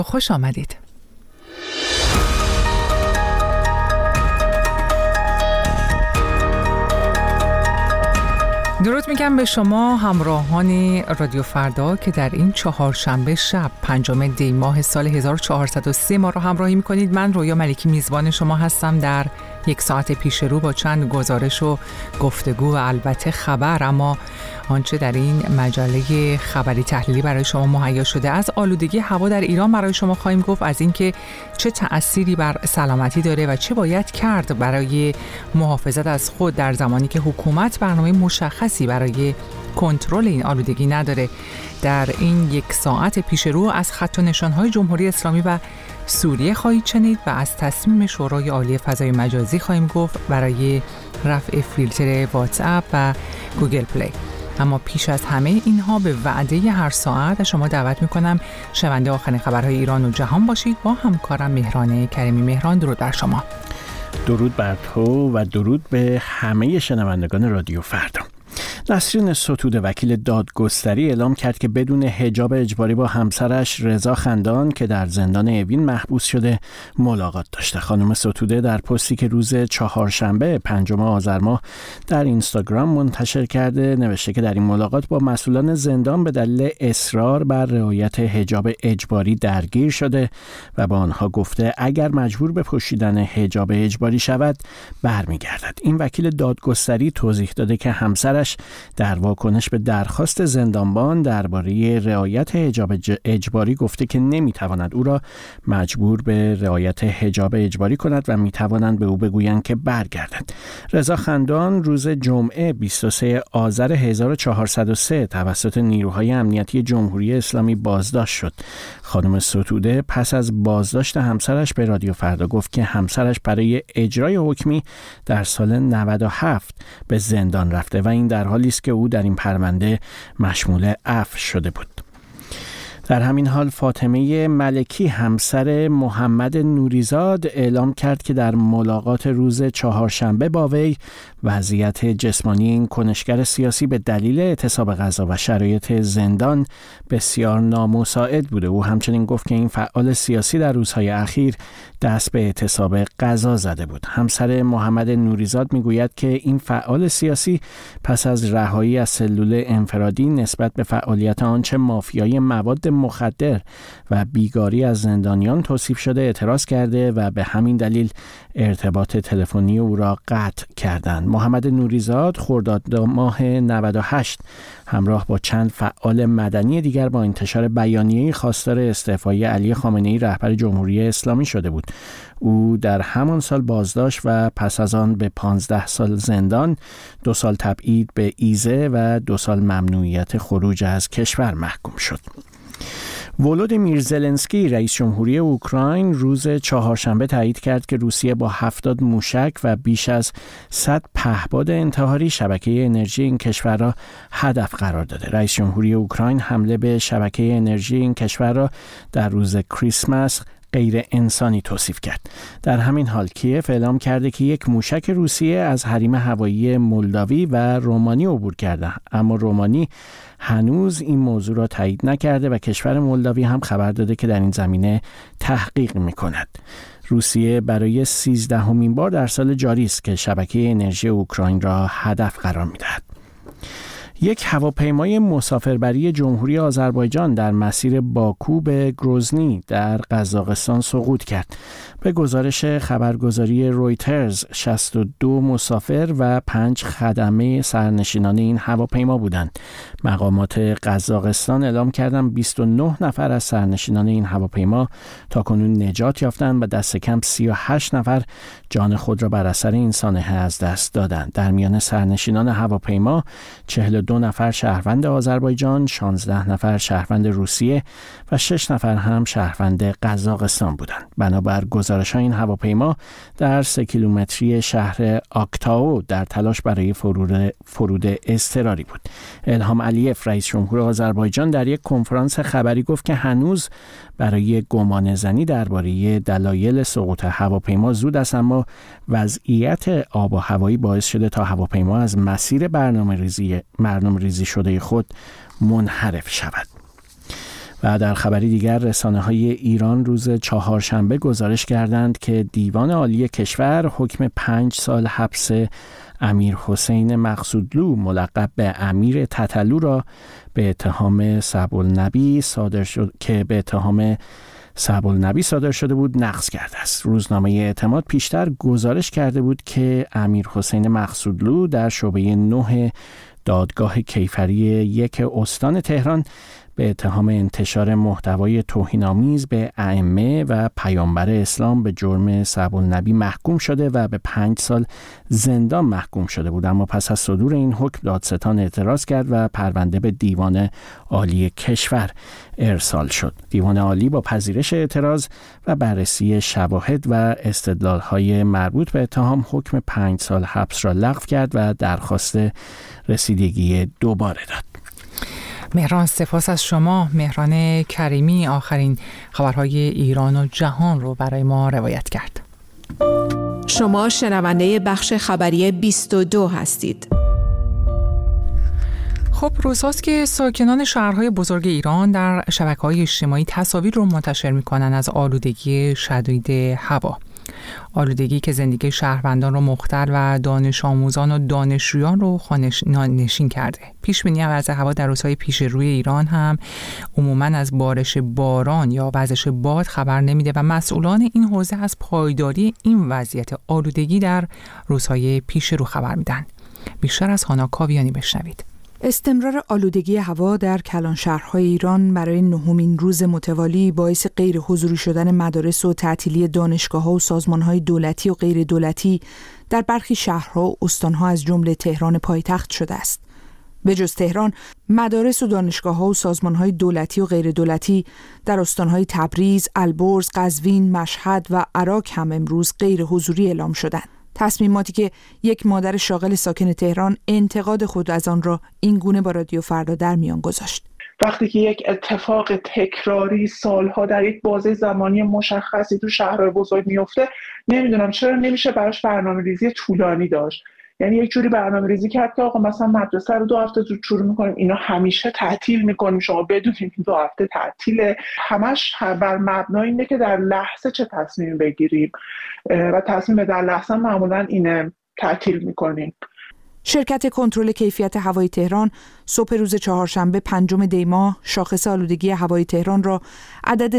خوش آمدید. درود میگم به شما همراهان رادیو فردا که در این چهارشنبه شب 5 دی ماه سال 1403 ما رو همراهی میکنید. من رویا ملکی میزبان شما هستم در یک ساعت پیش رو با چند گزارش و گفتگو و البته خبر. اما آنچه در این مجله خبری تحلیلی برای شما مهیا شده، از آلودگی هوا در ایران برای شما خواهیم گفت، از اینکه چه تأثیری بر سلامتی داره و چه باید کرد برای محافظت از خود در زمانی که حکومت برنامه مشخصی برای کنترل این آلودگی نداره. در این یک ساعت پیش رو از خط و نشان‌های جمهوری اسلامی و سوریه خواهید شنید و از تصمیم شورای عالی فضای مجازی خواهیم گفت برای رفع فیلتر واتس اپ و گوگل پلی. اما پیش از همه اینها به وعده هر ساعت شما دعوت میکنم شنونده آخرین خبرهای ایران و جهان باشید با همکارم مهران کریمی. مهران، درود بر شما. درود بر تو و درود به همه شنوندگان رادیو فردا. نسرین ستوده وکیل دادگستری اعلام کرد که بدون حجاب اجباری با همسرش رضا خندان که در زندان اوین محبوس شده ملاقات داشته. خانم ستوده در پستی که روز چهارشنبه 5 آذر ماه در اینستاگرام منتشر کرده نوشته که در این ملاقات با مسئولان زندان به دلیل اصرار بر رعایت حجاب اجباری درگیر شده و با آنها گفته اگر مجبور به پوشیدن حجاب اجباری شود برمیگردد. این وکیل دادگستری توضیح داده که همسرش در واکنش به درخواست زندانبان درباره رعایت حجاب اجباری گفته که نمیتواند او را مجبور به رعایت حجاب اجباری کند و میتوانند به او بگویند که برگردد. رضا خندان روز جمعه 23 آذر 1403 توسط نیروهای امنیتی جمهوری اسلامی بازداشت شد. خانم ستوده پس از بازداشت همسرش به رادیو فردا گفت که همسرش برای اجرای حکمی در سال 97 به زندان رفته و این در حالی است که او در این پرونده مشمول عفو شده بود. در همین حال فاطمه ملکی همسر محمد نوریزاد اعلام کرد که در ملاقات روز چهارشنبه با وی وضعیت جسمانی این کنشگر سیاسی به دلیل اعتصاب غذا و شرایط زندان بسیار نامساعد بوده. او همچنین گفت که این فعال سیاسی در روزهای اخیر دست به اعتصاب غذا زده بود. همسر محمد نوریزاد میگوید که این فعال سیاسی پس از رهایی از سلول انفرادی نسبت به فعالیت آنچه مافیای مواد مخدر و بیگاری از زندانیان توصیف شده اعتراض کرده و به همین دلیل ارتباط تلفنی او را قطع کردند. محمد نوریزاد خرداد ماه 98 همراه با چند فعال مدنی دیگر با انتشار بیانیه‌ای خواستار استعفای علی خامنه‌ای رهبر جمهوری اسلامی شده بود. او در همان سال بازداشت و پس از آن به 15 سال زندان، 2 سال تبعید به ایزه و 2 سال ممنوعیت خروج از کشور محکوم شد. ولودیمیر زلنسکی رئیس جمهوری اوکراین روز چهارشنبه تایید کرد که روسیه با 70 موشک و بیش از 100 پهپاد انتحاری شبکه انرژی این کشور را هدف قرار داده. رئیس جمهوری اوکراین حمله به شبکه انرژی این کشور را در روز کریسمس غیر انسانی توصیف کرد. در همین حال کیف اعلام کرده که یک موشک روسیه از حریم هوایی مولداوی و رومانی عبور کرده، اما رومانی هنوز این موضوع را تایید نکرده و کشور مولداوی هم خبر داده که در این زمینه تحقیق می‌کند. روسیه برای 13مین بار در سال جاری است که شبکه انرژی اوکراین را هدف قرار می‌دهد. یک هواپیمای مسافربری جمهوری آذربایجان در مسیر باکو به گروزنی در قزاقستان سقوط کرد. به گزارش خبرگزاری رویترز 62 مسافر و 5 خدمه سرنشینان این هواپیما بودند. مقامات قزاقستان اعلام کردند 29 نفر از سرنشینان این هواپیما تاکنون نجات یافتند و دست کم 38 نفر جان خود را بر اثر این سانحه از دست دادند. در میان سرنشینان هواپیما 42 نفر شهروند آذربایجان، 16 نفر شهروند روسیه و 6 نفر هم شهروند قزاقستان بودند. بنابر گزارش این هواپیما در 3 کیلومتری شهر آکتائو در تلاش برای فرود اضطراری بود. الهام علیف رئیس جمهور آذربایجان در یک کنفرانس خبری گفت که هنوز برای گمان زنی درباره دلایل سقوط هواپیما زود است، اما وضعیت آب و هوایی باعث شده تا هواپیما از مسیر برنامه‌ریزی شده خود منحرف شود. و در خبری دیگر رسانه‌های ایران روز چهارشنبه گزارش کردند که دیوان عالی کشور حکم 5 سال حبس امیر حسین مقصودلو ملقب به امیر تتلو را به اتهام سب‌النبی صادر شده بود نقض کرده است. روزنامه اعتماد پیشتر گزارش کرده بود که امیر حسین مقصودلو در شعبه 9 دادگاه کیفری 1 استان تهران به اتهام انتشار محتوای توهین‌آمیز به ائمه و پیامبر اسلام به جرم سب‌النبی محکوم شده و به 5 سال زندان محکوم شده بود، اما پس از صدور این حکم دادستان اعتراض کرد و پرونده به دیوان عالی کشور ارسال شد. دیوان عالی با پذیرش اعتراض و بررسی شواهد و استدلال‌های مربوط به اتهام حکم 5 سال حبس را لغو کرد و درخواست رسیدگی دوباره داد. مهران، سپاس از شما. مهران کریمی آخرین خبرهای ایران و جهان رو برای ما روایت کرد. شما شنونده بخش خبری 22 هستید. خب، روزهاست که ساکنان شهرهای بزرگ ایران در شبکه‌های اجتماعی تصاویر رو منتشر می‌کنند از آلودگی شدید هوا. آلودگی که زندگی شهروندان رو مختل و دانش آموزان و دانشجویان رو خانه‌نشین کرده. پیش‌بینی وضع هوا در روزهای پیش روی ایران هم عموماً از بارش باران یا وزش باد خبر نمیده و مسئولان این حوزه از پایداری این وضعیت آلودگی در روزهای پیش رو خبر میدن. بیشتر از هانا کاویانی بشنوید. استمرار آلودگی هوا در کلانشهرهای ایران برای 9مین روز متوالی باعث غیر حضوری شدن مدارس و تعطیلی دانشگاه‌ها و سازمان‌های دولتی و غیر دولتی در برخی شهرها و استان‌ها از جمله تهران پایتخت شده است. به جز تهران، مدارس و دانشگاه‌ها و سازمان‌های دولتی و غیر دولتی در استان‌های تبریز، البرز، قزوین، مشهد و عراق هم امروز غیر حضوری اعلام شدند. تصمیماتی که یک مادر شاغل ساکن تهران انتقاد خود از آن را این گونه با رادیو فردا در میان گذاشت. وقتی که یک اتفاق تکراری سالها در یک بازه زمانی مشخصی تو شهرهای بزرگ میفته، نمیدونم چرا نمیشه براش برنامه‌ریزی طولانی داشت. یعنی یک جوری برنامه‌ریزی کرد که آقا مثلا مدرسه رو 2 هفته زود شروع می‌کنیم، اینا همیشه تعطیل می‌کنیم، شما بدونید 2 هفته تعطیله. همش بر مبنای اینه که در لحظه چه تصمیمی بگیریم و تصمیم در لحظه معمولاً اینه تعطیل می‌کنیم. شرکت کنترل کیفیت هوای تهران صبح روز چهارشنبه 5 دی ماه شاخص آلودگی هوای تهران را عدد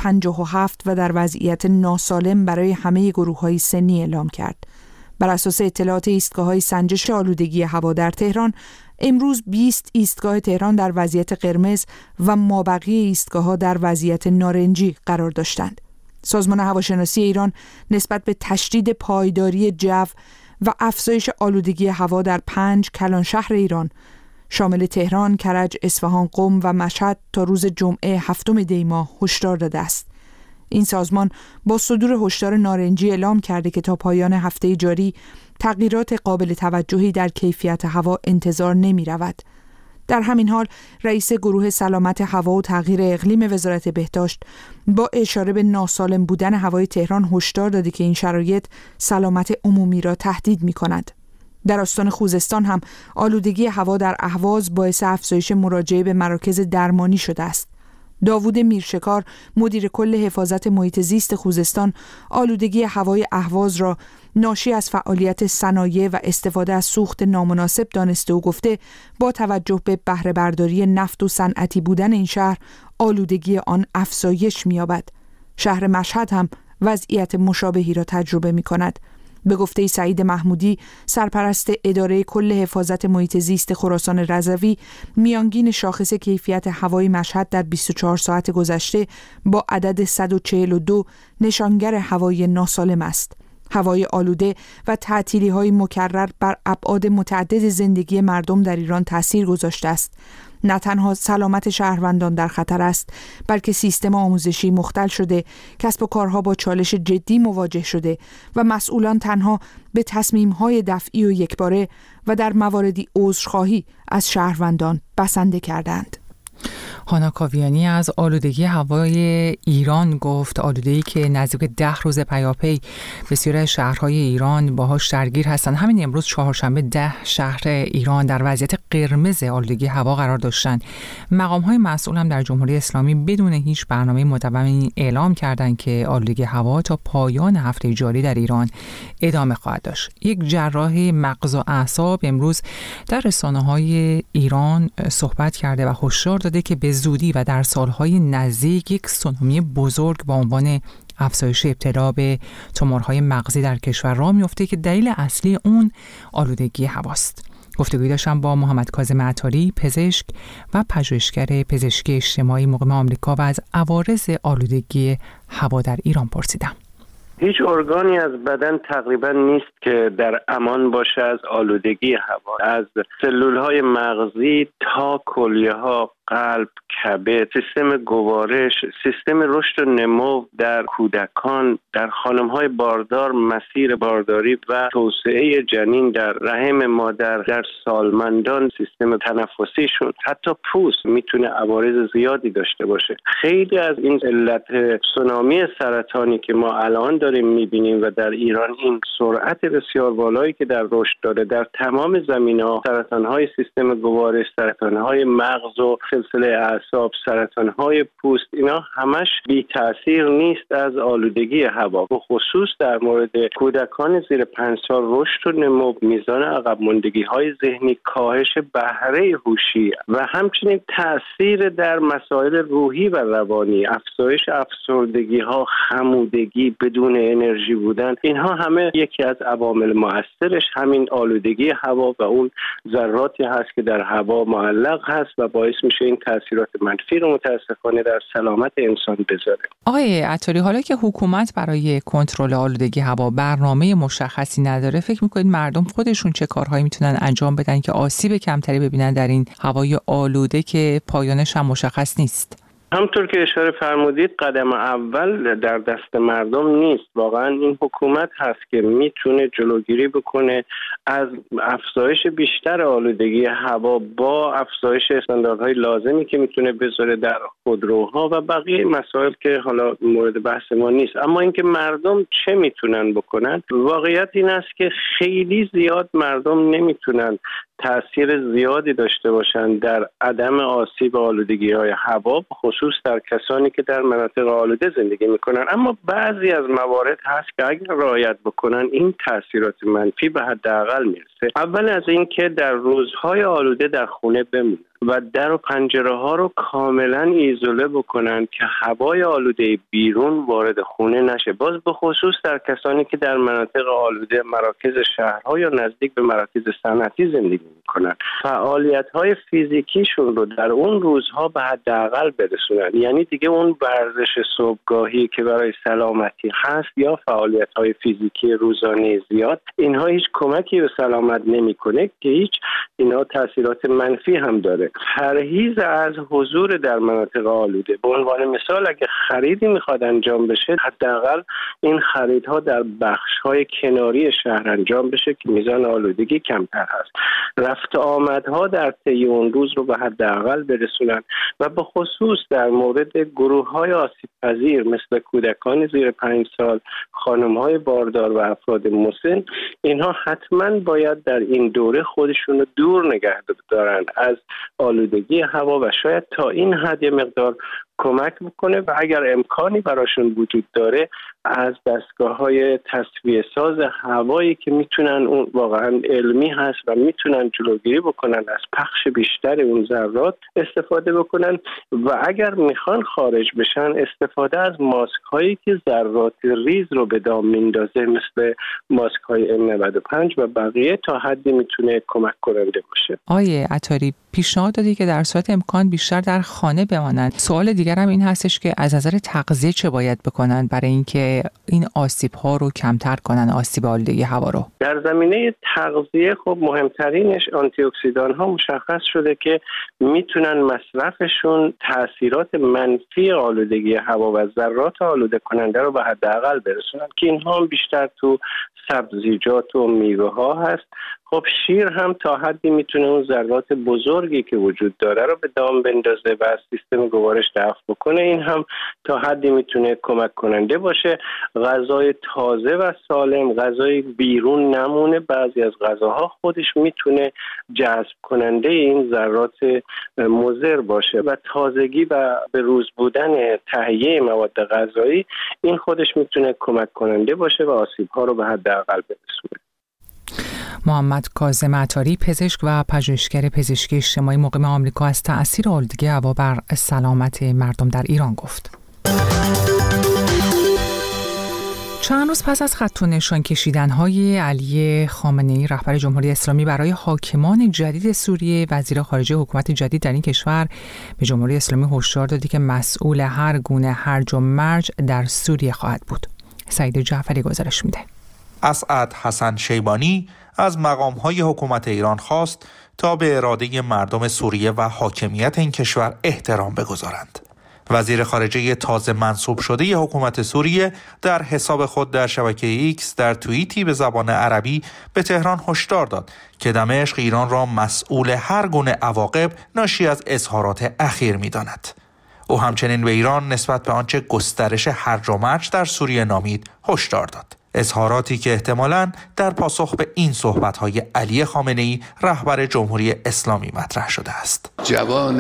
157 و در وضعیت ناسالم برای همه گروه‌های سنی اعلام کرد. بر اساس اطلاعات ایستگاه‌های سنجش آلودگی هوا در تهران، امروز 20 ایستگاه تهران در وضعیت قرمز و مابقی ایستگاه‌ها در وضعیت نارنجی قرار داشتند. سازمان هواشناسی ایران نسبت به تشدید پایداری جو و افزایش آلودگی هوا در 5 کلانشهر ایران شامل تهران، کرج، اصفهان، قم و مشهد تا روز جمعه 7 دی ماه هشدار داده است. این سازمان با صدور هشدار نارنجی اعلام کرده که تا پایان هفته جاری تغییرات قابل توجهی در کیفیت هوا انتظار نمی رود. در همین حال رئیس گروه سلامت هوا و تغییر اقلیم وزارت بهداشت با اشاره به ناسالم بودن هوای تهران هشدار داده که این شرایط سلامت عمومی را تهدید می کند. در استان خوزستان هم آلودگی هوا در اهواز باعث افزایش مراجعه به مراکز درمانی شده است. داوود میرشکار، مدیر کل حفاظت محیط زیست خوزستان، آلودگی هوای اهواز را ناشی از فعالیت صنایع و استفاده از سوخت نامناسب دانسته و گفته با توجه به بهره برداری نفت و صنعتی بودن این شهر، آلودگی آن افزایش می‌یابد. شهر مشهد هم وضعیت مشابهی را تجربه می‌کند. به گفته سعید محمودی، سرپرست اداره کل حفاظت محیط زیست خراسان رضوی، میانگین شاخص کیفیت هوای مشهد در 24 ساعت گذشته با عدد 142 نشانگر هوای ناسالم است. هوای آلوده و تعطیلی‌های مکرر بر ابعاد متعدد زندگی مردم در ایران تأثیر گذاشته است. نه تنها سلامت شهروندان در خطر است، بلکه سیستم آموزشی مختل شده، کسب و کارها با چالش جدی مواجه شده و مسئولان تنها به تصمیم‌های دفعی و یکباره و در مواردی عذرخواهی از شهروندان بسنده کردند. هانا کاویانی از آلودگی هوای ایران گفت. آلودگی که نزدیک 10 روز پیاپی بسیاری از شهرهای ایران باهاش درگیر هستند. همین امروز چهارشنبه 10 شهر ایران در وضعیت قرمز آلودگی هوا قرار داشتند. مقام‌های مسئول هم در جمهوری اسلامی بدون هیچ برنامه مدونی اعلام کردند که آلودگی هوا تا پایان هفته جاری در ایران ادامه خواهد داشت. یک جراح مغز و اعصاب امروز در رسانه‌های ایران صحبت کرده و هشدار داده که به زودی و در سالهای نزدیک یک سونامی بزرگ با عنوان افزایش ابتلا به تومورهای مغزی در کشور راه میفته که دلیل اصلی اون آلودگی هواست. گفتگویی داشتم با محمد کاظم عطاری، پزشک و پژوهشگر پزشکی اجتماعی مقیم آمریکا و از عوارض آلودگی هوا در ایران پرسیدم. هیچ ارگانی از بدن تقریبا نیست که در امان باشه از آلودگی هوا. از سلولهای مغزی تا کلیه‌ها، قلب، کبد، سیستم گوارش، سیستم رشد و نمو در کودکان، در خانم‌های باردار، مسیر بارداری و توسعه جنین در رحم مادر، در سالمندان، سیستم تنفسیشون، حتی پوست میتونه عوارض زیادی داشته باشه. خیلی از این علت سونامی سرطانی که ما الان داریم میبینیم و در ایران این سرعت بسیار بالایی که در رشد داره در تمام زمینه‌ها، سرطان‌های سیستم گوارش، سرطان‌های مغز و سلسله اعصاب، سرطان‌های پوست، اینا همش بی تأثیر نیست از آلودگی هوا. به خصوص در مورد کودکان زیر 5 سال رشد و نمو، میزان عقب ماندگی‌های ذهنی، کاهش بهره هوشی و همچنین تأثیر در مسائل روحی و روانی، افزایش افسردگی‌ها، خمودگی، بدون انرژی بودن، اینها همه یکی از عوامل مؤثرش همین آلودگی هوا و اون ذراتی هست که در هوا معلق هست و باعث میشه این تاثیرات منفی رو متاسفانه در سلامت انسان بذاره. آقای عطاری، حالا که حکومت برای کنترل آلودگی هوا برنامه مشخصی نداره، فکر میکنید مردم خودشون چه کارهایی میتونن انجام بدن که آسیب کمتری ببینن در این هوای آلوده که پایانش هم مشخص نیست؟ همطور که اشاره فرمودید، قدم اول در دست مردم نیست. واقعا این حکومت هست که میتونه جلوگیری بکنه از افزایش بیشتر آلودگی هوا با افزایش استانداردهای لازمی که میتونه بذاره در خودروها و بقیه مسائل که حالا مورد بحث ما نیست. اما اینکه مردم چه میتونن بکنن، واقعیت این است که خیلی زیاد مردم نمیتونن تأثیر زیادی داشته باشند در عدم آسیب آلودگی‌های هوا، خصوص در کسانی که در مناطق آلوده زندگی میکنن. اما بعضی از موارد هست که اگر رعایت بکنن این تأثیرات منفی به حداقل میرسه. اول از این که در روزهای آلوده در خونه بمونن و در و پنجره ها رو کاملا ایزوله بکنن که هوای آلوده بیرون وارد خونه نشه. باز به خصوص در کسانی که در مناطق آلوده مراکز شهرها یا نزدیک به مراکز صنعتی زندگی میکنن، فعالیت های فیزیکیشون رو در اون روزها به حداقل برسونن. یعنی دیگه اون ورزش صبحگاهی که برای سلامتی هست یا فعالیت های فیزیکی روزانه زیاد، اینها هیچ کمکی به سلامت نمیکنه که هیچ، اینها تاثیرات منفی هم داره. پرهیز از حضور در مناطق آلوده، به عنوان مثال اگه خریدی میخواد انجام بشه، حداقل این خریدها در بخش‌های کناری شهر انجام بشه که میزان آلودگی کمتر هست. رفت آمدها در طی اون روز رو به حداقل برسونن و به خصوص در مورد گروه‌های آسیب‌پذیر مثل کودکان زیر 5 سال، خانم‌های باردار و افراد مسن، اینها حتما باید در این دوره خودشون رو دور نگه دارن از آلودگی هوا و شاید تا این حد یه مقدار کمک بکنه و اگر امکانی براشون وجود داره از دستگاه‌های تصفیه ساز هوایی که میتونن، اون واقعا علمی هست و میتونن جلوگیری بکنن از پخش بیشتر اون ذرات استفاده بکنن و اگر میخوان خارج بشن استفاده از ماسک هایی که ذرات ریز رو به دام میندازه مثل ماسک های N95 و بقیه تا حدی میتونه کمک کننده باشه. آیه عطاری، پیشنهاد دادی که در صورت امکان بیشتر در خانه بمانند. سوال دیگر هم این هستش که از نظر تغذیه چه باید بکنن برای اینکه این آسیب ها رو کمتر کنن، آسیب آلودگی هوا رو؟ در زمینه تغذیه خب مهمترینش آنتی اکسیدان ها مشخص شده که میتونن مصرفشون تاثیرات منفی آلودگی هوا و ذرات آلوده کننده رو به حداقل برسونن که اینها هم بیشتر تو سبزیجات و میوه ها هست خب شیر هم تا حدی میتونه اون ذرات بزرگی که وجود داره رو به دام بندازه و از سیستم گوارش دفع بکنه. این هم تا حدی میتونه کمک کننده باشه. غذای تازه و سالم، غذای بیرون نمونه، بعضی از غذاها خودش میتونه جذب کننده این ذرات مضر باشه و تازگی و به روز بودن تهیه مواد غذایی این خودش میتونه کمک کننده باشه و آسیب‌ها رو به حداقل برسونه. محمد کاظم عطاری، پزشک و پژوهشگر پزشکی اجتماعی مقیم آمریکا، از تأثیر آلودگی هوا بر سلامت مردم در ایران گفت. چند روز پس از خط و نشان کشیدن‌های علی خامنه‌ای رهبر جمهوری اسلامی برای حاکمان جدید سوریه، وزیر خارجه حکومت جدید در این کشور به جمهوری اسلامی هشدار دادی که مسئول هر گونه هرج و مرج در سوریه خواهد بود. سعید جعفری گزارش میده. اسعد حسن شیبانی از مقام‌های حکومت ایران خواست تا به اراده مردم سوریه و حاکمیت این کشور احترام بگذارند. وزیر خارجه تازه منصوب شده حکومت سوریه در حساب خود در شبکه ایکس در توییتی به زبان عربی به تهران هشدار داد که دمشق ایران را مسئول هر گونه عواقب ناشی از اظهارات اخیر می‌داند. او همچنین به ایران نسبت به آنچه گسترش هرج و مرج در سوریه نامید هشدار داد. اظهاراتی که احتمالاً در پاسخ به این صحبت‌های علی خامنه‌ای رهبر جمهوری اسلامی مطرح شده است. جوان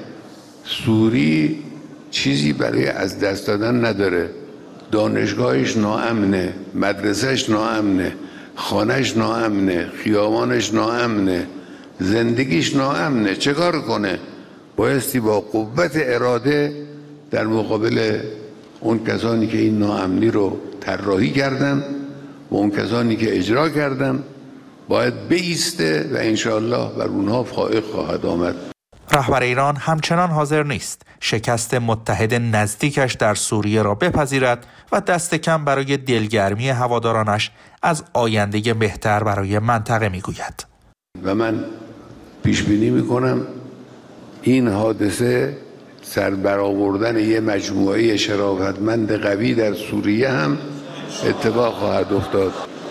سوری چیزی برای از دست دادن نداره. دانشگاهش ناامنه، مدرسهش ناامنه، خانهش ناامنه، خیابانش ناامنه، زندگیش ناامنه. چه کار کنه؟ بایستی با قوت اراده در مقابل اون کسانی که این ناامنی رو طراحی کردن و اون کسانی که اجرا کردن باید بایسته و انشاءالله بر اونها فائق خواهد آمد. رهبر ایران همچنان حاضر نیست شکست متحد نزدیکش در سوریه را بپذیرد و دست کم برای دلگرمی هوادارانش از آینده بهتر برای منطقه میگوید. و من پیش بینی میکنم این حادثه سربرآوردن یه مجموعه شرافتمند قوی در سوریه هم اتفاق خواهد افتاد.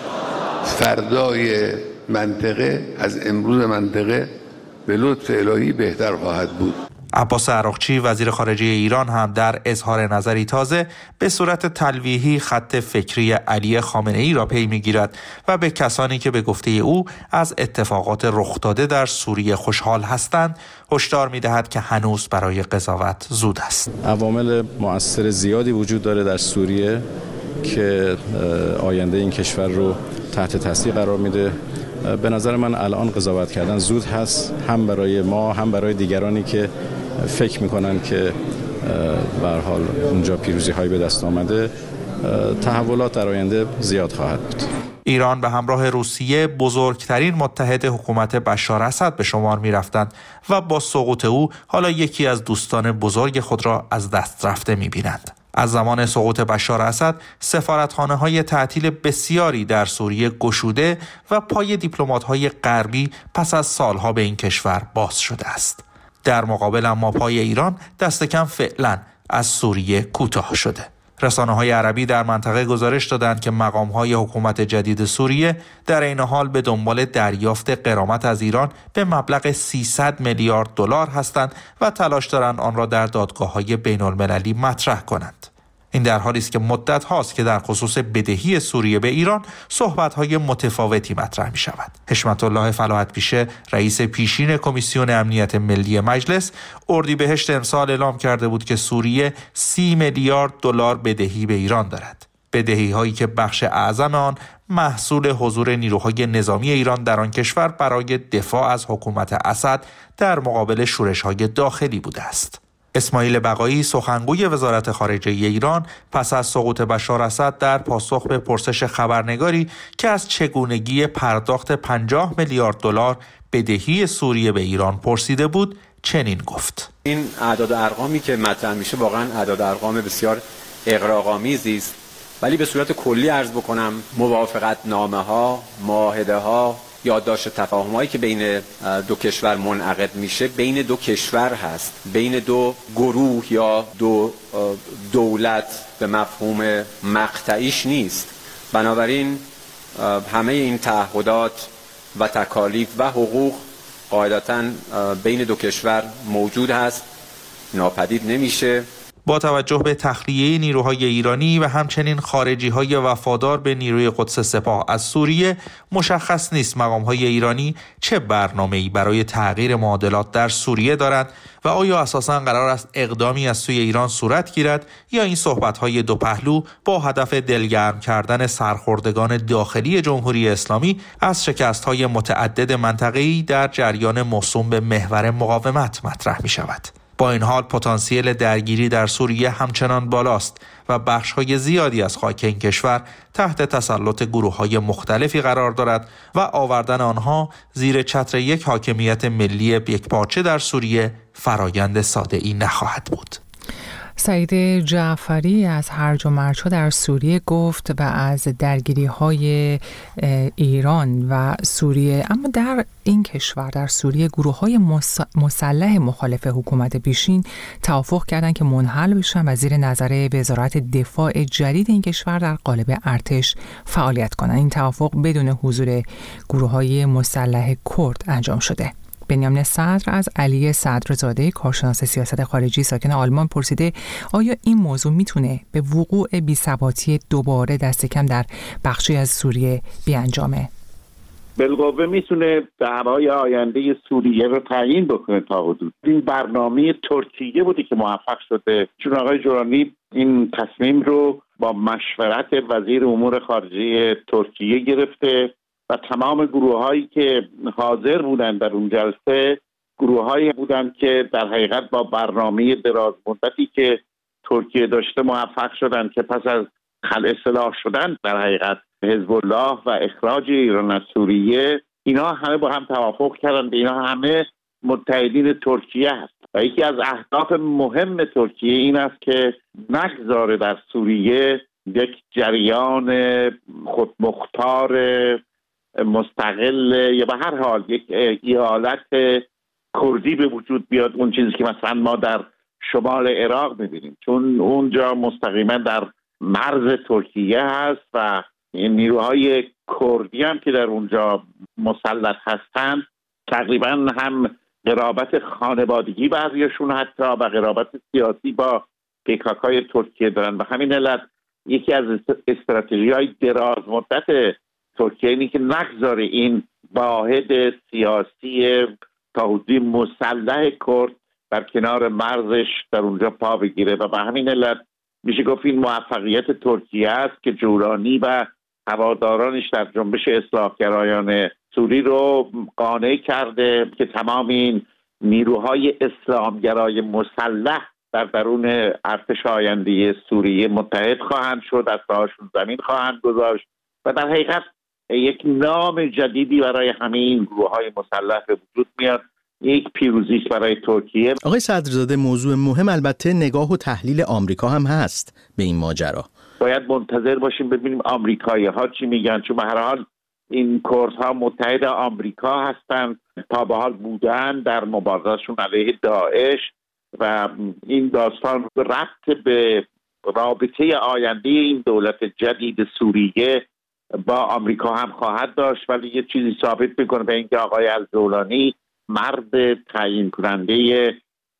فردای منطقه از امروز منطقه به لطف الهی بهتر خواهد بود. عباس عراقچی وزیر خارجه ایران هم در اظهار نظری تازه به صورت تلویحی خط فکری علی خامنه‌ای را پی میگیرد و به کسانی که به گفته او از اتفاقات رخ داده در سوریه خوشحال هستند هشدار می‌دهد که هنوز برای قضاوت زود است. عوامل مؤثر زیادی وجود داره در سوریه که آینده این کشور رو تحت تاثیر قرار میده. به نظر من الان قضاوت کردن زود هست، هم برای ما هم برای دیگرانی که فکر میکنن که به هر حال اونجا پیروزی‌هایی به دست آمده. تحولات در آینده زیاد خواهد بود. ایران به همراه روسیه بزرگترین متحد حکومت بشار اسد به شمار می‌رفتند و با سقوط او حالا یکی از دوستان بزرگ خود را از دست رفته می‌بینند. از زمان سقوط بشار اسد سفارتخانه‌های تعطیل بسیاری در سوریه گشوده و پای دیپلمات‌های غربی پس از سالها به این کشور باز شده است. در مقابل اما پای ایران دست کم فعلا از سوریه کوتاه شده. رسانه‌های عربی در منطقه گزارش دادند که مقام‌های حکومت جدید سوریه در این حال به دنبال دریافت غرامت از ایران به مبلغ 300 میلیارد دلار هستند و تلاش دارند آن را در دادگاه‌های بین‌المللی مطرح کنند. این در حالی است که مدت هاست که در خصوص بدهی سوریه به ایران صحبت‌های متفاوتی مطرح می‌شود. حشمت الله فلاحت پیشه رئیس پیشین کمیسیون امنیت ملی مجلس اردیبهشت امسال اعلام کرده بود که سوریه 30 میلیارد دلار بدهی به ایران دارد. بدهی‌هایی که بخش اعظم آن محصول حضور نیروهای نظامی ایران در آن کشور برای دفاع از حکومت اسد در مقابل شورش‌های داخلی بوده است. اسماعیل بقایی سخنگوی وزارت خارجه ایران پس از سقوط بشار اسد در پاسخ به پرسش خبرنگاری که از چگونگی پرداخت 50 میلیارد دلار بدهی سوریه به ایران پرسیده بود چنین گفت: این اعداد و ارقامی که مطرح میشه واقعا اعداد و ارقام بسیار اغراق‌آمیزی است، ولی به صورت کلی عرض بکنم موافقت نامه‌ها، معاهده‌ها، یادداشت تفاهم‌هایی که بین دو کشور منعقد میشه بین دو کشور هست، بین دو گروه یا دو دولت به مفهوم مقطعیش نیست. بنابراین همه این تعهدات و تکالیف و حقوق قاعدتاً بین دو کشور موجود هست، ناپدید نمیشه. با توجه به تخلیه نیروهای ایرانی و همچنین خارجی‌های وفادار به نیروی قدس سپاه از سوریه، مشخص نیست مقام‌های ایرانی چه برنامه‌ای برای تغییر معادلات در سوریه دارند و آیا اساساً قرار است اقدامی از سوی ایران صورت گیرد یا این صحبت‌های دو پهلو با هدف دلگرم کردن سرخوردگان داخلی جمهوری اسلامی از شکست‌های متعدد منطقه‌ای در جریان موسوم به محور مقاومت مطرح می‌شود. با این حال پتانسیل درگیری در سوریه همچنان بالاست و بخش‌های زیادی از خاک این کشور تحت تسلط گروه‌های مختلفی قرار دارد و آوردن آنها زیر چتر یک حاکمیت ملی یکپارچه در سوریه فرایند ساده‌ای نخواهد بود. سعید جعفری از هرج و مرج‌ها در سوریه گفت و از درگیری‌های ایران و سوریه، اما در این کشور در سوریه گروه‌های مسلح مخالف حکومت پیشین توافق کردند که منحل بشن و زیر نظر وزارت دفاع جدید این کشور در قالب ارتش فعالیت کنند. این توافق بدون حضور گروه‌های مسلح کرد انجام شده. بنیامین صدر از علی صدرزاده کارشناس سیاست خارجی ساکن آلمان پرسیده آیا این موضوع میتونه به وقوع بی‌ثباتی دوباره دست کم در بخشی از سوریه بیانجامه؟ بالقوه میتونه دعوای آینده سوریه رو تعیین بکنه تا حدود. این برنامه ترکیه بودی که موفق شده، چون آقای جولانی این تصمیم رو با مشورت وزیر امور خارجه ترکیه گرفته و تمام گروه‌هایی که حاضر بودند در اون جلسه گروه‌هایی بودند که در حقیقت با برنامه دراز مدتی که ترکیه داشته موفق شدند که پس از اصلاح شدن در حقیقت حزب الله و اخراج ایران از سوریه، اینا همه با هم توافق کردند. اینا همه متحدین ترکیه هست و یکی از اهداف مهم ترکیه این است که نگذاره در سوریه یک جریان خودمختار مستقل یا به هر حال یک ایالت کردی به وجود بیاد، اون چیزی که مثلا ما در شمال عراق می‌بینیم، چون اونجا مستقیما در مرز ترکیه هست و نیروهای کردی هم که در اونجا مسلط هستند تقریبا هم قرابت خانوادگی بعضیشون حتی و قرابت سیاسی با PKK ترکیه دارن و همین علت یکی از استراتژی‌های دراز مدت ترکیه اینی که نگذاره این واحد سیاسی تا حدودی مسلح کرد در کنار مرزش در اونجا پا بگیره و به همین علت میشه گفت این موفقیت ترکیه است که جولانی و هوادارانش در جنبش اصلاحگرایان سوری رو قانع کرده که تمام این نیروهای اسلامگرای مسلح در درون ارتش آینده سوریه متحد خواهند شد، از راهشون زمین خواهند گذاشت و در حقیقت یک نام جدیدی برای همه این گروه‌های مسلح به وجود میاد. یک پیروزی است برای ترکیه. آقای صدرزاده، موضوع مهم البته نگاه و تحلیل آمریکا هم هست به این ماجرا. باید منتظر باشیم ببینیم آمریکایی‌ها چی میگن، چون به هر حال این کردها متحد آمریکا هستند، تا به حال بودن در مبارزه‌شون علیه داعش و این داستان ربط به رابطه آینده این دولت جدید سوریه با آمریکا هم خواهد داشت، ولی یه چیزی ثابت میکنه به اینکه آقای الجولانی مرد تعیین کننده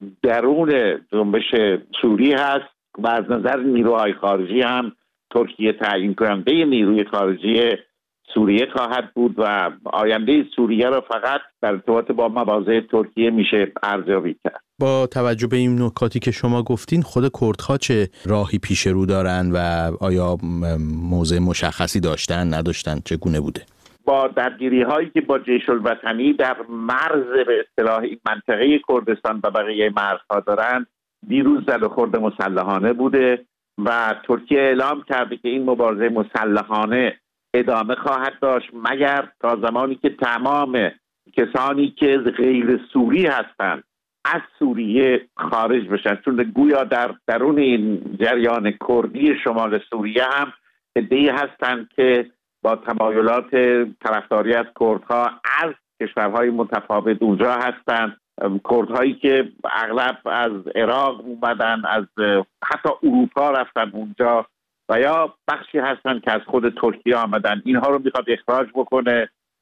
درون جنبش سوری هست و از نظر نیروهای خارجی هم ترکیه تعیین کننده نیروی خارجی سوریه خواهد بود و آینده سوریه را فقط در ارتباط با مواضع ترکیه میشه ارزیابی کرد. با توجه به این نکاتی که شما گفتین، خود کردها چه راهی پیش رو دارن و آیا موضع مشخصی داشتن نداشتن، چگونه بوده؟ با درگیری هایی که با جیش الوطنی در مرز به اصطلاح این منطقه کردستان و بقیه مرزها دارن، دیروز زد و خورد مسلحانه بوده و ترکیه اعلام کرده که این مبارزه مسلحانه ادامه خواهد داشت مگر تا زمانی که تمام کسانی که غیر سوری هستند از سوریه خارج بشن، چون گویا در درون این جریان کردی شمال سوریه هم عده‌ای هستند که با تمایلات طرفداری از کردها از کشورهای متفاوت اونجا هستند، کردهایی که اغلب از عراق اومدن، از حتی اروپا رفتن اونجا و یا بخشی هستن که از خود ترکیه آمدن. اینها رو میخواد اخراج بکنه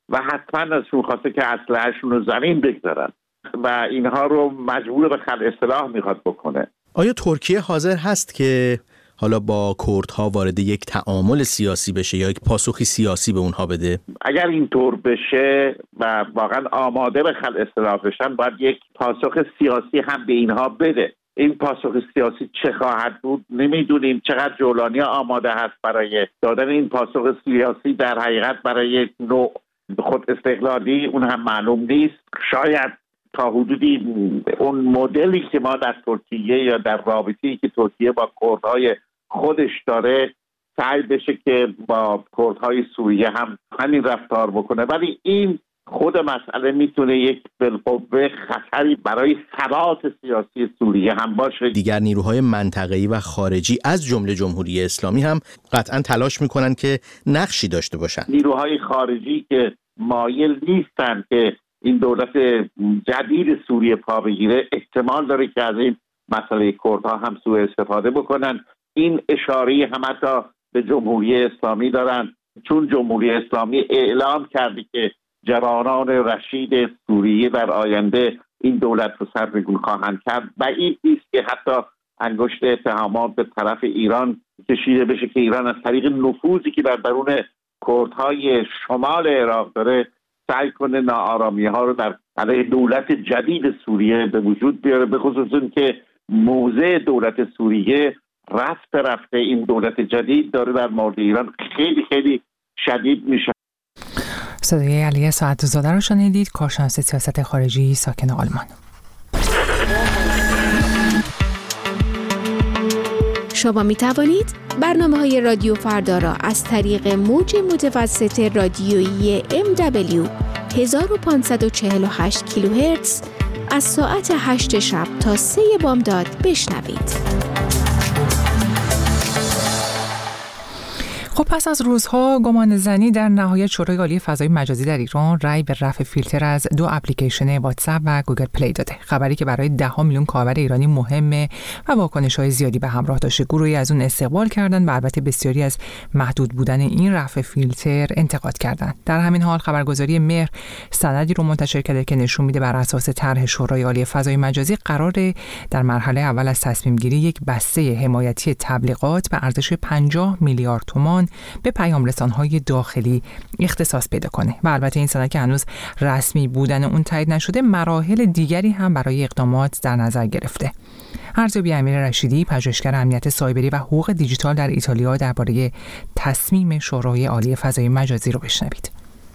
و حتما ازشون خواسته که اسلحه‌شون رو زمین بگذارن و اینها رو مجبور به خلع سلاح میخواد بکنه. آیا ترکیه حاضر هست که حالا با کردها وارد یک تعامل سیاسی بشه یا یک پاسخی سیاسی به اونها بده؟ اگر اینطور بشه و واقعا آماده به خلع سلاح بشن، باید یک پاسخ سیاسی هم به اینها بده. این پاسخ سیاسی چه خواهد بود نمیدونیم. چقدر جولانی آماده هست برای دادن این پاسخ سیاسی، در حقیقت برای نوع خود استقلالی اون هم معلوم نیست. شاید تا حدودی اون مدلی که ما در ترکیه یا در رابطه‌ای که ترکیه با کردهای خودش داره سعی بشه که با کردهای سوریه هم همین رفتار بکنه، ولی این خود مسئله میتونه یک بالقوه خطری برای ثبات سیاسی سوریه هم باشه. دیگر نیروهای منطقه‌ای و خارجی از جمله جمهوری اسلامی هم قطعا تلاش میکنن که نقشی داشته باشن. نیروهای خارجی که مایل نیستن که این دولت جدید سوریه پا بگیره، احتمال داره که از این مسئله کردها هم سوء استفاده بکنن. این اشاره هم حتی به جمهوری اسلامی دارن، چون جمهوری اسلامی اعلام کرده که جوانان رشید سوریه در آینده این دولت رو سرنگون خواهند کرد و این نیست که حتی انگشت اتهامات به طرف ایران کشیده بشه که ایران از طریق نفوذی که در درون کردهای شمال عراق داره سعی کنه ناآرامی ها رو در علیه دولت جدید سوریه به وجود بیاره، به خصوص که موضع دولت سوریه رفته این دولت جدید داره در مورد ایران خیلی خیلی شدید میشه. صدای علی ساعت‌زاده رو شنیدید، کارشناس سیاست خارجی ساکن آلمان. شما می توانید برنامه‌های رادیو فردا را از طریق موج متوسط رادیویی MW 1548 کیلوهرتز از ساعت 8 شب تا 3 بامداد بشنوید. خب پس از روزها گمان زنی در نهایت شورای عالی فضای مجازی در ایران رأی به رفع فیلتر از 2 اپلیکیشن واتساپ و گوگل پلی داده. خبری که برای 10 میلیون کاربر ایرانی مهمه و واکنش‌های زیادی به همراه داشته. گروهی از اون استقبال کردند و البته بسیاری از محدود بودن این رفع فیلتر انتقاد کردند. در همین حال خبرگزاری مهر سندی رو منتشر کرده که نشون میده بر اساس طرح شورای عالی فضای مجازی قراره در مرحله اول از تصمیم گیری یک بسته حمایتی تبلیغات به ارزش 50 میلیارد تومان به پیام رسان‌های داخلی اختصاص پیدا کنه و البته این سند که هنوز رسمی بودن اون تایید نشده مراحل دیگری هم برای اقدامات در نظر گرفته. ارزیابی امیر رشیدی، پژوهشگر امنیت سایبری و حقوق دیجیتال در ایتالیا درباره تصمیم شورای عالی فضای مجازی رو بشنوید.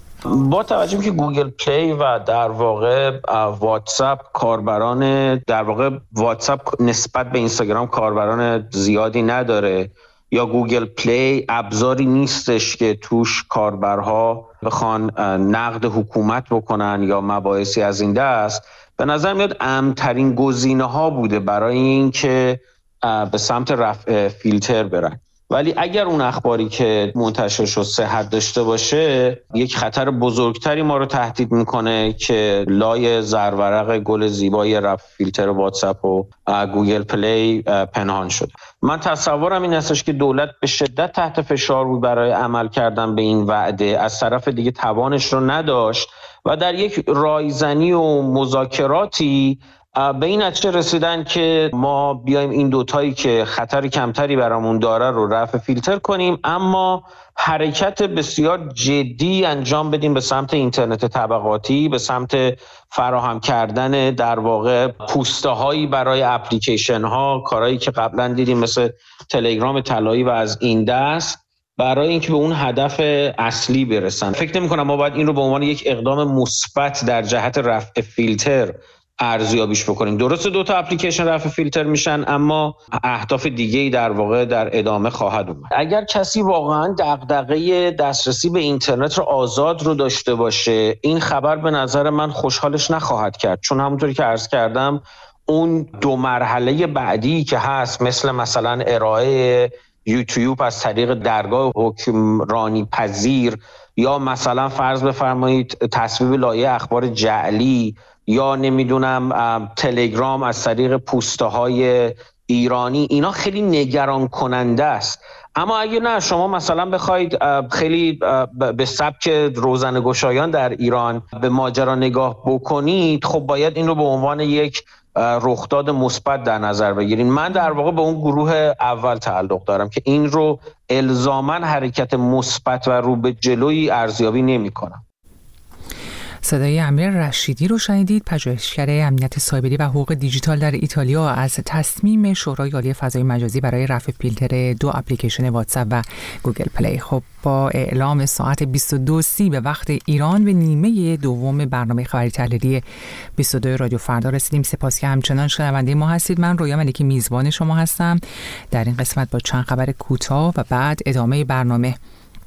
با توجه که گوگل پلی و در واقع واتساپ کاربران در واقع واتساپ نسبت به اینستاگرام کاربران زیادی نداره یا گوگل پلی ابزاری نیستش که توش کاربرها بخوان نقد حکومت بکنن یا مباحثی از این دست، به نظر میاد امن‌ترین گزینه‌ها بوده برای این که به سمت رفع فیلتر برن. ولی اگر اون اخباری که منتشر شد صحت داشته باشه، یک خطر بزرگتری ما رو تهدید میکنه که لای زرورق گل زیبای رفع فیلتر واتساپ و گوگل پلی پنهان شده. من تصورم این هستش که دولت به شدت تحت فشار بود برای عمل کردن به این وعده، از طرف دیگه توانش رو نداشت و در یک رایزنی و مذاکراتی به این نتیجه رسیدن که ما بیایم این دوتایی که خطر کمتری برامون داره رو رفع فیلتر کنیم، اما حرکت بسیار جدی انجام بدیم به سمت اینترنت طبقاتی، به سمت فراهم کردن در واقع پوسته هایی برای اپلیکیشن ها، کارهایی که قبلا دیدیم مثل تلگرام طلایی و از این دست، برای اینکه به اون هدف اصلی برسن. فکر نمی‌کنم ما باید این رو به عنوان یک اقدام مثبت در جهت رفع فیلتر ارزیابیش بکنیم. درسته 2 تا اپلیکیشن رفع فیلتر میشن، اما اهداف دیگه‌ای در واقع در ادامه خواهد اومد. اگر کسی واقعا دغدغه دسترسی به اینترنت رو آزاد رو داشته باشه، این خبر به نظر من خوشحالش نخواهد کرد، چون همونطوری که عرض کردم اون 2 مرحله بعدی که هست، مثلا ارائه یوتیوب از طریق درگاه حکمرانی پذیر، یا مثلا فرض بفرمایید تصویب لایحه اخبار جعلی، یا نمیدونم تلگرام از طریق پوسته های ایرانی، اینا خیلی نگران کننده است. اما اگه نه شما مثلا بخواید خیلی به سبک روزنه‌گشایان در ایران به ماجرا نگاه بکنید، خب باید این رو به عنوان یک رخداد مثبت در نظر بگیرین. من در واقع به اون گروه اول تعلق دارم که این رو الزاماً حرکت مثبت و رو به جلوی ارزیابی نمی‌کنم. صدای امیر رشیدی رو شنیدید، پژوهشگر امنیت سایبری و حقوق دیجیتال در ایتالیا، از تصمیم شورای عالی فضای مجازی برای رفع فیلتر 2 اپلیکیشن واتساپ و گوگل پلی. خب با اعلام ساعت 22:30 به وقت ایران به نیمه دوم برنامه خبری تحلیلی 22 رادیو فردا رسیدیم. سپاس که همچنان شنونده ما هستید. من رویا ملکی میزبان شما هستم در این قسمت با چند خبر کوتاه و بعد ادامه برنامه.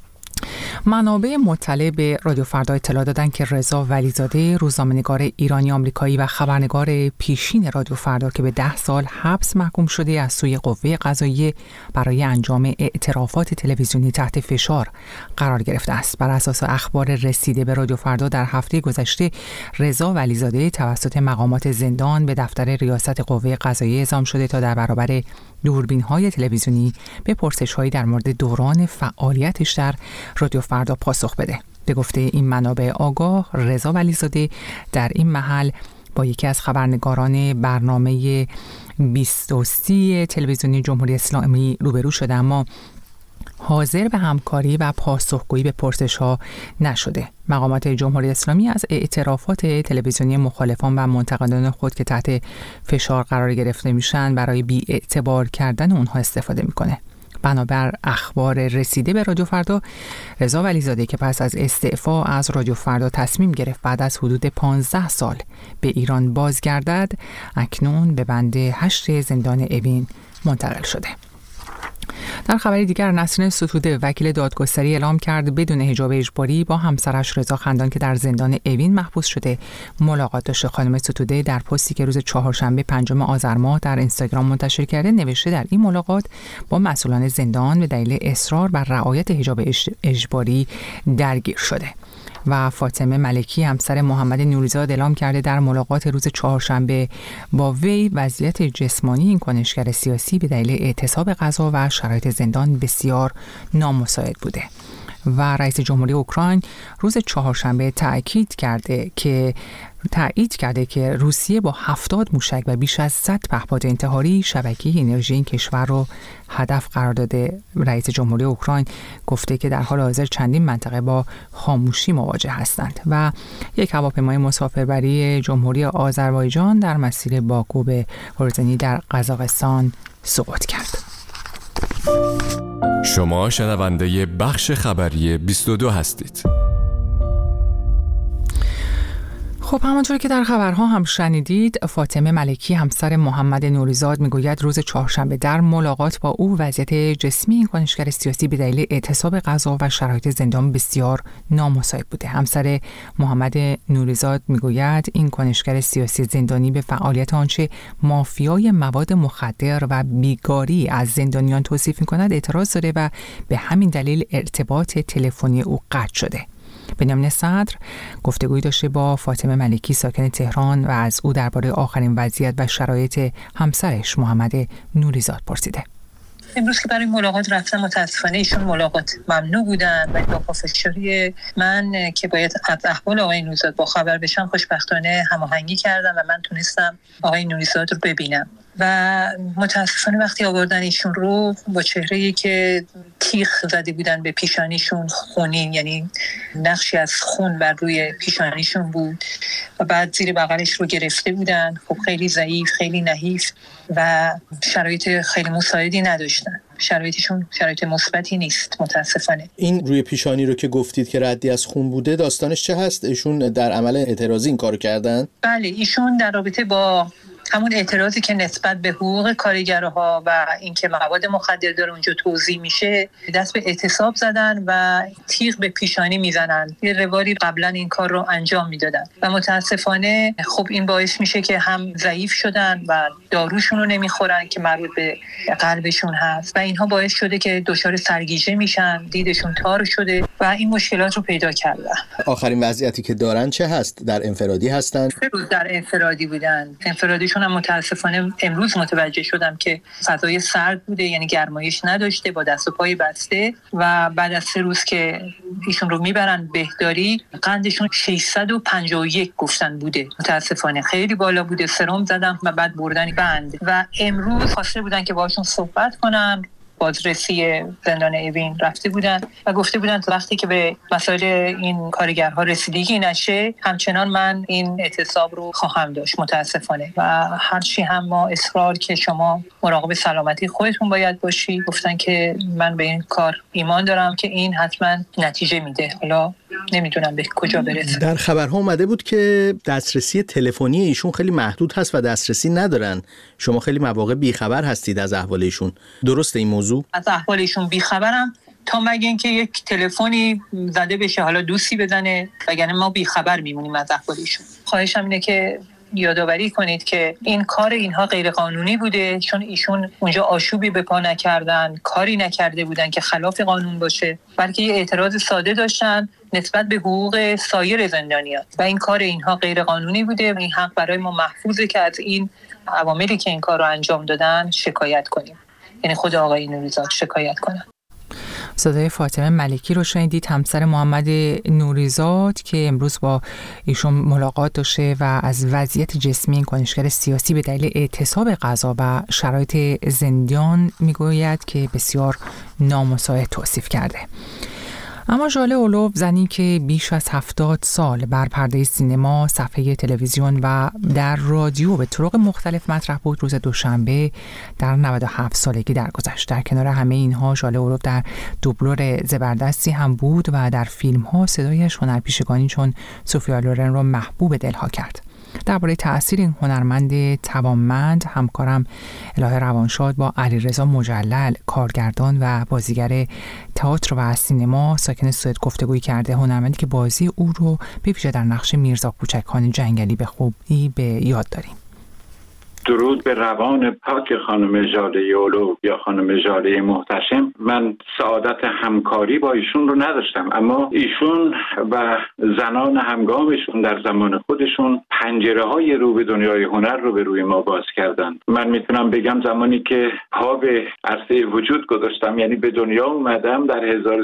منابع مطلع به رادیو فردا اطلاع دادند که رضا ولیزاده، روزنامه‌نگار ایرانی آمریکایی و خبرنگار پیشین رادیو فردا که به 10 سال حبس محکوم شده، از سوی قوه قضاییه برای انجام اعترافات تلویزیونی تحت فشار قرار گرفته است. بر اساس اخبار رسیده به رادیو فردا، در هفته گذشته رضا ولیزاده توسط مقامات زندان به دفتر ریاست قوه قضاییه اعزام شده تا در برابر دوربین‌های تلویزیونی به پرسش‌هایی در مورد دوران فعالیتش در رادیو فردا پاسخ بده. به گفته این منابع آگاه، رضا ولیزاده در این محل با یکی از خبرنگاران برنامه 2030 تلویزیونی جمهوری اسلامی روبرو شده، اما حاضر به همکاری و پاسخگویی به پرسش‌ها نشده. مقامات جمهوری اسلامی از اعترافات تلویزیونی مخالفان و منتقدان خود که تحت فشار قرار گرفته میشن برای بی‌اعتبار کردن اونها استفاده میکنه. بنابر اخبار رسیده به رادیو فردا، رضا ولیزاده که پس از استعفا از رادیو فردا تصمیم گرفت بعد از حدود 15 سال به ایران بازگردد، اکنون به بند 8 زندان اوین منتقل شده. در خبری دیگر، نسرین ستوده وکیل دادگستری اعلام کرد بدون حجاب اجباری با همسرش رضا خندان که در زندان اوین محبوس شده ملاقات داشته. خانم ستوده در پستی که روز چهارشنبه 5 آذر ماه در اینستاگرام منتشر کرده نوشته در این ملاقات با مسئولان زندان به دلیل اصرار بر رعایت حجاب اجباری درگیر شده. و فاطمه ملکی همسر محمد نوریزاد اعلام کرده در ملاقات روز چهارشنبه با وی وضعیت جسمانی این کنشگر سیاسی به دلیل اعتصاب غذا و شرایط زندان بسیار نامساعد بوده. و رئیس جمهوری اوکراین روز چهارشنبه تأکید کرده که روسیه با 70 موشک و بیش از 100 پهپاد انتحاری شبکه انرژی این کشور رو هدف قرار داده. رئیس جمهوری اوکراین گفته که در حال حاضر چندین منطقه با خاموشی مواجه هستند. و یک هواپیمای مسافربری جمهوری آذربایجان در مسیر باکو به گرزنی در قزاقستان سقوط کرد. شما شنونده بخش خبری 22 هستید. خب همانطور که در خبرها هم شنیدید، فاطمه ملکی همسر محمد نوریزاد میگوید روز چهارشنبه در ملاقات با او وضعیت جسمی این کنشگر سیاسی به دلیل اعتصاب غذا و شرایط زندان بسیار نامساعد بوده. همسر محمد نوریزاد میگوید این کنشگر سیاسی زندانی به فعالیت آنچه مافیای مواد مخدر و بیگاری از زندانیان توصیف میکند اعتراض داره و به همین دلیل ارتباط تلفنی او قطع شده. بنیامین صدر گفتگویی داشته با فاطمه ملکی ساکن تهران و از او درباره آخرین وضعیت و شرایط همسرش محمد نوریزاد پرسیده. امروز که برای ملاقات رفتم، متاسفانه ایشون ملاقات ممنوع بودن و با پافشاری من که باید از احوال آقای نوریزاد با خبر بشم خوشبختانه هماهنگی کردم و من تونستم آقای نوریزاد رو ببینم. و متاسفانه وقتی آوردن ایشون رو با چهره‌ای که تیغ زده بودن به پیشانیشون، خونین، یعنی نقشی از خون بر روی پیشانیشون بود و بعد زیر بغلش رو گرفته بودن. خب خیلی ضعیف، خیلی نحیف و شرایط خیلی مساعدی نداشتن. شرایطشون شرایط مثبتی نیست متاسفانه. این روی پیشانی رو که گفتید که ردی از خون بوده، داستانش چه هست؟ ایشون در عمل اعتراضی این کارو کردن؟ بله، ایشون در رابطه با همون اعتراضی که نسبت به حقوق کارگرها و اینکه مواد مخدر داره اونجا توزیع میشه دست به اعتصاب زدن و تیغ به پیشانی میزنن. یه رواری قبلا این کار رو انجام میدادن و متاسفانه خب این باعث میشه که هم ضعیف شدن و داروشون رو نمیخورن که مربوط به قلبشون هست و اینها باعث شده که دچار سرگیجه میشن، دیدشون تار شده و این مشکلات رو پیدا کردن. آخرین وضعیتی که دارن چه هست؟ در انفرادی هستن؟ 3 روز در انفرادی بودن. انفرادیشون هم متاسفانه امروز متوجه شدم که فضای سرد بوده، یعنی گرمایش نداشته، با دست و پای بسته و بعد از 3 روز که ایشون رو میبرن بهداری قندشون 651 گفتن بوده. متاسفانه خیلی بالا بوده. سرم زدن و بعد بردن بند و امروز خواسته بودن که باشون صحبت کنن. بازرسی زندان اوین رفته بودن و گفته بودن وقتی که به مسائل این کارگرها رسیدگی نشه همچنان من این اعتصاب رو خواهم داشت. متاسفانه و هرچی هم ما اصرار که شما مراقب سلامتی خودتون باید باشی، گفتن که من به این کار ایمان دارم که این حتما نتیجه میده. حالا نمیدونم به کجا برسه. در خبرها اومده بود که دسترسی تلفنی ایشون خیلی محدود هست و دسترسی ندارن. شما خیلی مواقع بیخبر هستید از احوال ایشون. درسته این موضوع؟ از احوال ایشون بیخبرم تا مگه اینکه یک تلفنی زده بشه، حالا دوستی بزنه، وگرنه ما بیخبر میمونیم از احوال ایشون. خواهشم اینه که یادآوری کنید که این کار اینها غیر قانونی بوده، چون ایشون اونجا آشوبی به پا نکردن، کاری نکرده بودن که خلاف قانون باشه، بلکه یه اعتراض ساده داشتن نسبت به حقوق سایر زندانیان و این کار اینها غیر قانونی بوده. این حق برای ما محفوظه که از این عواملی که این کار رو انجام دادن شکایت کنیم، یعنی خود آقای نوریزاد شکایت کنن. صدای فاطمه ملکی رو شنیدید، همسر محمد نوریزاد که امروز با ایشون ملاقات داشته و از وضعیت جسمی این کنشگر سیاسی به دلیل اعتصاب قضا و شرایط زندان میگوید که بسیار نامساعد توصیف کرده. اما ژاله اولوف، زنی که بیش از 70 سال بر پرده سینما، صفحه تلویزیون و در رادیو به طرق مختلف مطرح بود، روز دوشنبه در 97 سالگی درگذشت. در کنار همه اینها ژاله اولوف در دوبلور زبردستی هم بود و در فیلم‌ها صدایش هنرپیشگانی چون سوفیا لورن را محبوب دلها کرد. درباره تأثیر این هنرمند توانمند همکارم الهه روانشاد با علیرضا مجلل، کارگردان و بازیگر تئاتر و سینما ساکن سوئد گفتگویی کرده. هنرمندی که بازی او رو به ویژه در نقش میرزا کوچکخان جنگلی به خوبی به یاد داریم. درود به روان پاک خانم ژاله اولوف یا خانم ژاله محتشم. من سعادت همکاری با ایشون رو نداشتم، اما ایشون و زنان همگامشون در زمان خودشون پنجره‌های رو به دنیای هنر رو به روی ما باز کردن. من میتونم بگم زمانی که پا به عرصه وجود گذاشتم، یعنی به دنیا اومدم در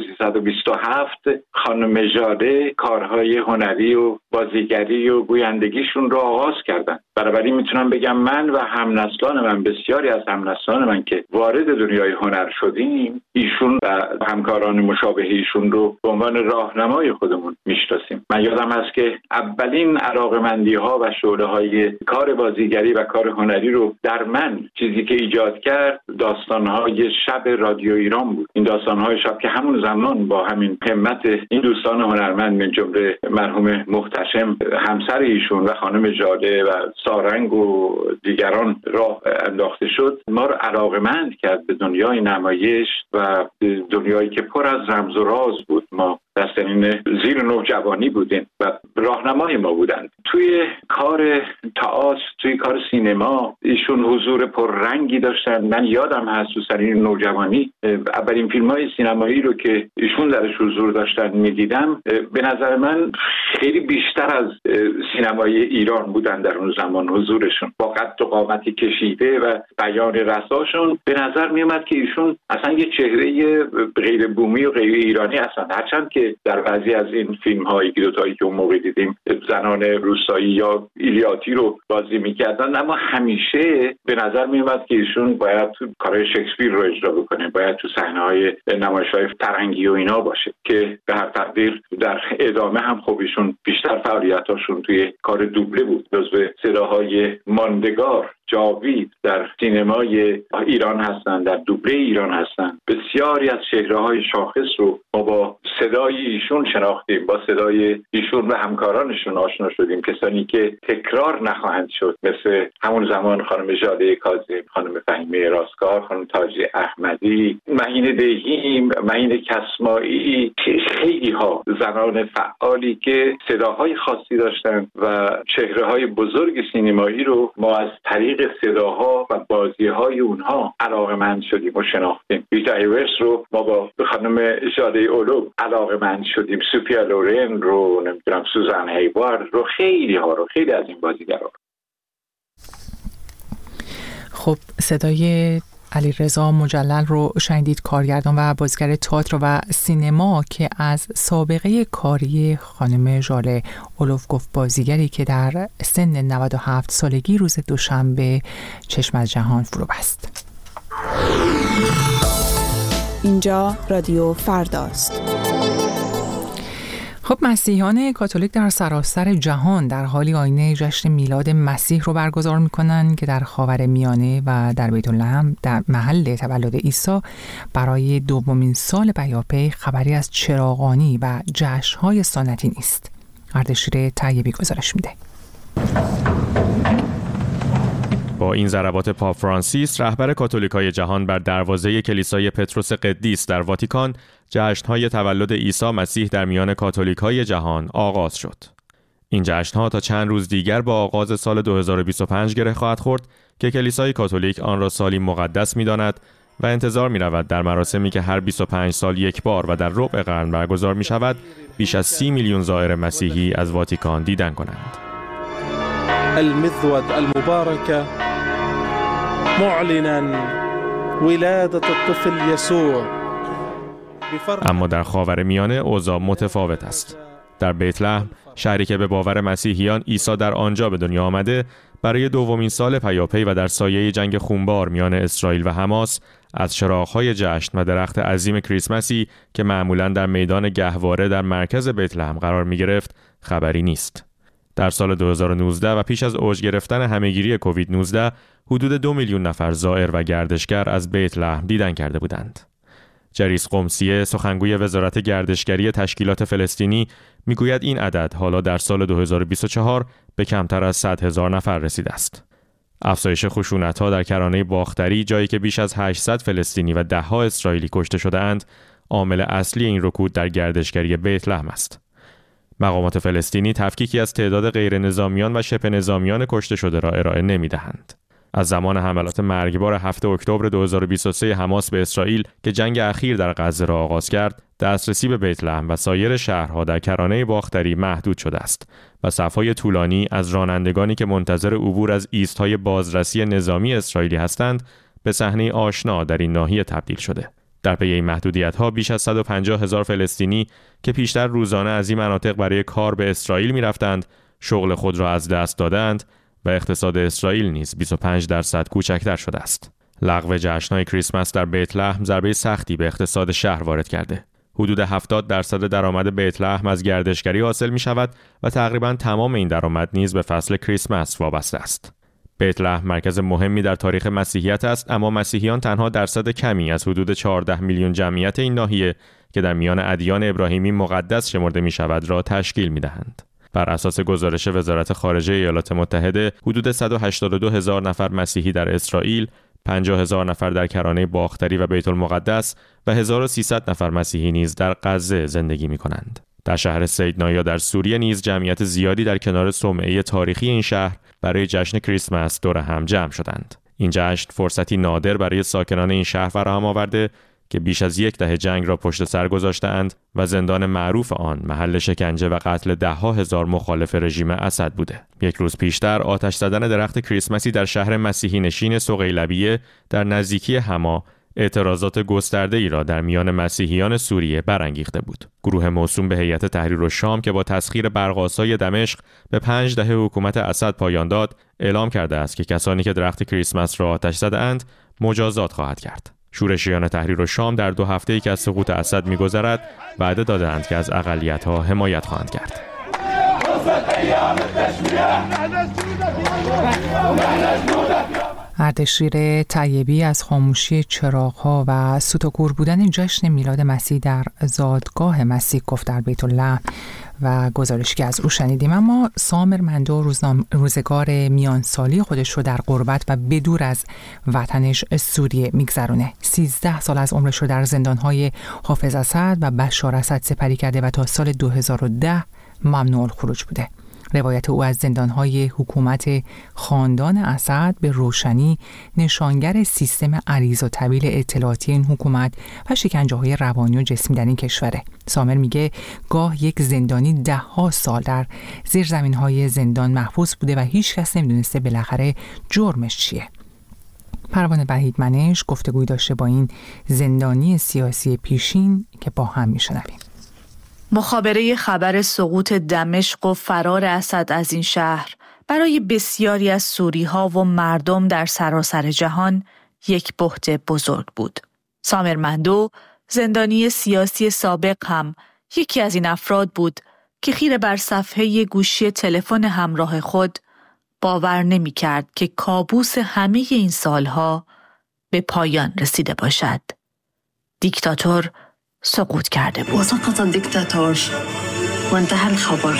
1327، خانم ژاله کارهای هنری و بازیگری و گویندگیشون رو آغاز کردن. بنابراین میتونم بگم من و همنسلان من، بسیاری از همنسلان من که وارد دنیای هنر شدیم، ایشون و همکاران مشابه ایشون رو به عنوان راهنمای خودمون میشناسیم. من یادم هست که اولین علاقه‌مندی‌ها و شعله‌های کار بازیگری و کار هنری رو در من چیزی که ایجاد کرد داستان‌های شب رادیو ایران بود. این داستان‌های شب که همون زمان با همین همت این دوستان هنرمند من جمله مرحوم محتشم همسر ایشون و خانم ژاله و سارنگ و دیگران راه انداخته شد، ما رو علاقه‌مند کرد به دنیای نمایش و دنیایی که پر از رمز و راز بود. ما در سنین زیر نوجوانی بودیم و راهنمای ما بودند. توی کار تئاتر، توی کار سینما ایشون حضور پررنگی داشتن. من یادم هست تو سنین نوجوانی اولین فیلم‌های سینمایی رو که ایشون درش حضور داشتن می‌دیدم، به نظر من خیلی بیشتر از سینمای ایران بودن در اون زمان حضورشون. با قد و قامتی کشیده و بیان رساشون به نظر میومد که ایشون اصلا یه چهره غیر بومی و غیر ایرانی هستن، هرچند که در بعضی از این فیلم‌هایی که دوتایی که اون موقع دیدیم زنان روستایی یا ایلیاتی رو بازی می‌کردن، اما همیشه به نظر میومد که ایشون باید تو کارهای شکسپیر رو اجرا بکنه، باید تو صحنه‌های نمایش‌های فرهنگی و اینا باشه که به هر تقدیر در ادامه هم خب ایشون بیشتر فعالیتاشون توی کار دوبله بود. جزو صداهای ماندگار جاوید در سینمای ایران هستن، در دوبله ایران هستن. بسیاری از چهره‌های شاخص رو ما با صدای ایشون شناختیم، با صدای ایشون و همکارانشون آشنا شدیم، کسانی که تکرار نخواهند شد، مثل همون زمان خانم ژاله کاظم، خانم فهیمه راستکار، خانم تاجی احمدی، معین دیهی، معین کسمایی، خیلی ها زنان فعالی که صداهای خاصی داشتن و چهره‌های بزرگ سینمایی رو ما از طریق طریق صداها و بازی‌های اونها علاقه‌مند شدیم و شناختیم. ریتا هایورس رو ما با خانم زاده اولو علاقه‌مند شدیم، سوفیا لورن رو، نمیدونم سوزان هیوارد رو، خیلی از این بازیگرا. خب صدای علیرضا مجلل رو شنیدید، کارگردان و بازیگر تئاتر و سینما که از سابقه کاری خانم ژاله اولوف گفت، بازیگری که در سن 97 سالگی روز دوشنبه چشم از جهان فرو بست. اینجا رادیو فرداست. خب مسیحیان کاتولیک در سراسر جهان در حالی آینه جشن میلاد مسیح رو برگزار می‌کنند که در خاورمیانه و در بیت لحم در محل تولد عیسی برای دومین سال پیاپی خبری از چراغانی و جشن‌های سنتی نیست. اردشیر طیبی گزارش میده. با این ضربات پاپ فرانسیس رهبر کاتولیکای جهان بر دروازه کلیسای پتروس قدیس در واتیکان، جشن‌های تولد عیسی مسیح در میان کاتولیکای جهان آغاز شد. این جشن‌ها تا چند روز دیگر با آغاز سال 2025 گره خواهد خورد که کلیسای کاتولیک آن را سالی مقدس می‌داند و انتظار می‌رود در مراسمی که هر 25 سال یک بار و در ربع قرن برگزار می‌شود، بیش از 30 میلیون زائر مسیحی از واتیکان دیدن کنند. المذود المباركة معلنا ولادة الطفل يسوع. اما در خاورمیانه اوضاع متفاوت است. در بیت لحم، شهری که به باور مسیحیان عیسی در آنجا به دنیا آمده، برای دومین سال پیاپی و در سایه جنگ خونبار میان اسرائیل و حماس، از چراغ‌های جشن و درخت عظیم کریسمسی که معمولاً در میدان گهواره در مرکز بیت لحم قرار می‌گرفت خبری نیست. در سال 2019 و پیش از اوج گرفتن همهگیری کووید 19 حدود 2 میلیون نفر زائر و گردشگر از بیت لحم دیدن کرده بودند. جریس قمصیه، سخنگوی وزارت گردشگری تشکیلات فلسطینی، میگوید این عدد حالا در سال 2024 به کمتر از 100,000 نفر رسیده است. افزایش خشونت‌ها در کرانه باختری، جایی که بیش از 800 فلسطینی و ده‌ها اسرائیلی کشته شده‌اند، عامل اصلی این رکود در گردشگری بیت لحم است. مقامات فلسطینی تفکیکی از تعداد غیر نظامیان و شبه نظامیان کشته شده را ارائه نمی‌دهند. از زمان حملات مرگبار 7 اکتبر 2023 حماس به اسرائیل که جنگ اخیر در غزه را آغاز کرد، دسترسی به بیت لحم و سایر شهرها در کرانه باختری محدود شده است و صف‌های طولانی از رانندگانی که منتظر عبور از ایست‌های بازرسی نظامی اسرائیلی هستند به صحنه آشنا در این ناحیه تبدیل شده. در پی این محدودیت‌ها بیش از 150,000 فلسطینی که پیشتر روزانه از این مناطق برای کار به اسرائیل می‌رفتند، شغل خود را از دست دادند و اقتصاد اسرائیل نیز 25% کوچکتر شده است. لغو جشن‌های کریسمس در بیت لحم ضربه سختی به اقتصاد شهر وارد کرده. حدود 70% درآمد بیت لحم از گردشگری حاصل می‌شود و تقریباً تمام این درآمد نیز به فصل کریسمس وابسته است. بیت لحم مرکز مهمی در تاریخ مسیحیت است، اما مسیحیان تنها درصد کمی از حدود 14 میلیون جمعیت این ناحیه که در میان ادیان ابراهیمی مقدس شمرده می‌شود را تشکیل می‌دهند. بر اساس گزارش وزارت خارجه ایالات متحده، حدود 182,000 نفر مسیحی در اسرائیل، 50,000 نفر در کرانه باختری و بیت المقدس و 1300 نفر مسیحی نیز در غزه زندگی می‌کنند. در شهر سیدنایا در سوریه نیز جمعیت زیادی در کنار صومعه تاریخی این شهر برای جشن کریسمس دور هم جمع شدند. این جشن فرصتی نادر برای ساکنان این شهر فراهم آورده که بیش از 10 دهه جنگ را پشت سر گذاشته‌اند و زندان معروف آن محل شکنجه و قتل ده‌ها هزار مخالف رژیم اسد بوده. یک روز پیشتر آتش زدن درخت کریسمسی در شهر مسیحی نشین سقیلبیه در نزدیکی حما اعتراضات گسترده‌ای را در میان مسیحیان سوریه برانگیخته بود. گروه موسوم به هیئت تحریرالشام که با تسخیر برق‌آسای دمشق به 5 دهه حکومت اسد پایان داد، اعلام کرده است که کسانی که درخت کریسمس را آتش زده‌اند مجازات خواهد کرد. شورشیان تحریرالشام در 2 هفته‌ای که از سقوط اسد می‌گذرد وعده دادند که از اقلیت‌ها حمایت خواهند کرد. اردشیر طیبی از خاموشی چراغ‌ها و سوت و کور بودن جشن میلاد مسیح در زادگاه مسیح گفت در بیت الله و گزارشی که از او شنیدیم. اما سامر مندو روزگار میان سالی خودش رو در غربت و بدور از وطنش سوریه میگذرونه. 13 سال از عمرش رو در زندان‌های حافظ اسد و بشار اسد سپری کرده و تا سال 2010 ممنوع الخروج بوده. روایت او از زندانهای حکومت خاندان اسد به روشنی نشانگر سیستم عریض و طویل اطلاعاتی این حکومت و شکنجه‌های روانی و جسمی در این کشوره. سامر میگه گاه یک زندانی 10 سال در زیرزمین‌های زندان محبوس بوده و هیچ کس نمیدونسته بالاخره جرمش چیه. پروانه وحیدمنش گفتگوی داشته با این زندانی سیاسی پیشین که با هم میشنویم. مخابره خبر سقوط دمشق و فرار اسد از این شهر برای بسیاری از سوری‌ها و مردم در سراسر جهان یک بحت بزرگ بود. سامر مندو، زندانی سیاسی سابق، هم یکی از این افراد بود که خیره بر صفحه گوشی تلفن همراه خود باور نمی کرد که کابوس همه این سالها به پایان رسیده باشد. دیکتاتور سقوط کرده بود. وسقط الدكتاتور وانتهى الخبر.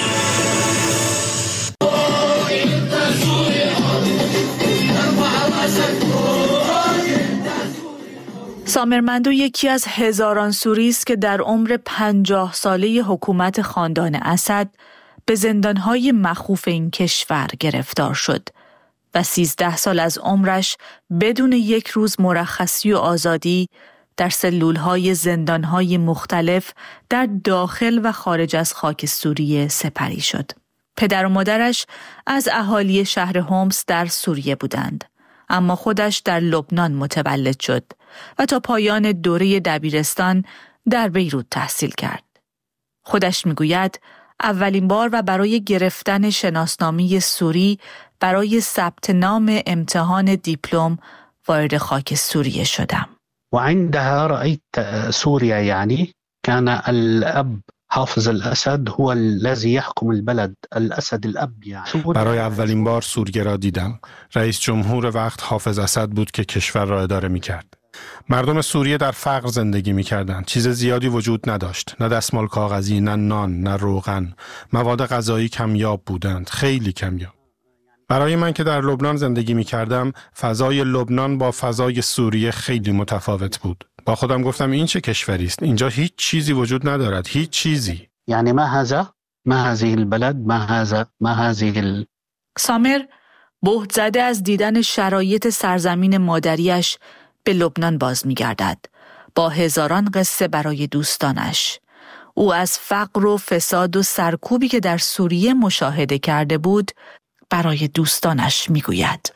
سامر مندو یکی از هزاران سوری است که در عمر 50 ساله حکومت خاندان اسد به زندانهای مخوف این کشور گرفتار شد و 13 سال از عمرش بدون یک روز مرخصی و آزادی در سلولهای زندانهای مختلف در داخل و خارج از خاک سوریه سپری شد. پدر و مادرش از اهالی شهر هومس در سوریه بودند، اما خودش در لبنان متولد شد و تا پایان دوره دبیرستان در بیروت تحصیل کرد. خودش میگوید اولین بار و برای گرفتن شناسنامه سوری برای ثبت نام امتحان دیپلم وارد خاک سوریه شدم. وعندها رأيت سوريا يعني كان الأب حافظ الأسد هو الذي يحكم البلد. الأسد الأب يعني. برای اولین بار سوریه را دیدم. رئیس جمهور وقت حافظ اسد بود که کشور را اداره می‌کرد. مردم سوریه در فقر زندگی می‌کردند. چیز زیادی وجود نداشت. نه دستمال کاغذی، نه نان، نه روغن. مواد غذایی کمیاب بودند، خیلی کمیاب. برای من که در لبنان زندگی می‌کردم، فضای لبنان با فضای سوریه خیلی متفاوت بود. با خودم گفتم این چه کشوری است؟ اینجا هیچ چیزی وجود ندارد، هیچ چیزی. یعنی ما هذه البلد، ما هذه سامر بهت زده از دیدن شرایط سرزمین مادریش به لبنان باز می‌گردد، با هزاران قصه برای دوستانش. او از فقر و فساد و سرکوبی که در سوریه مشاهده کرده بود برای دوستانش میگوید.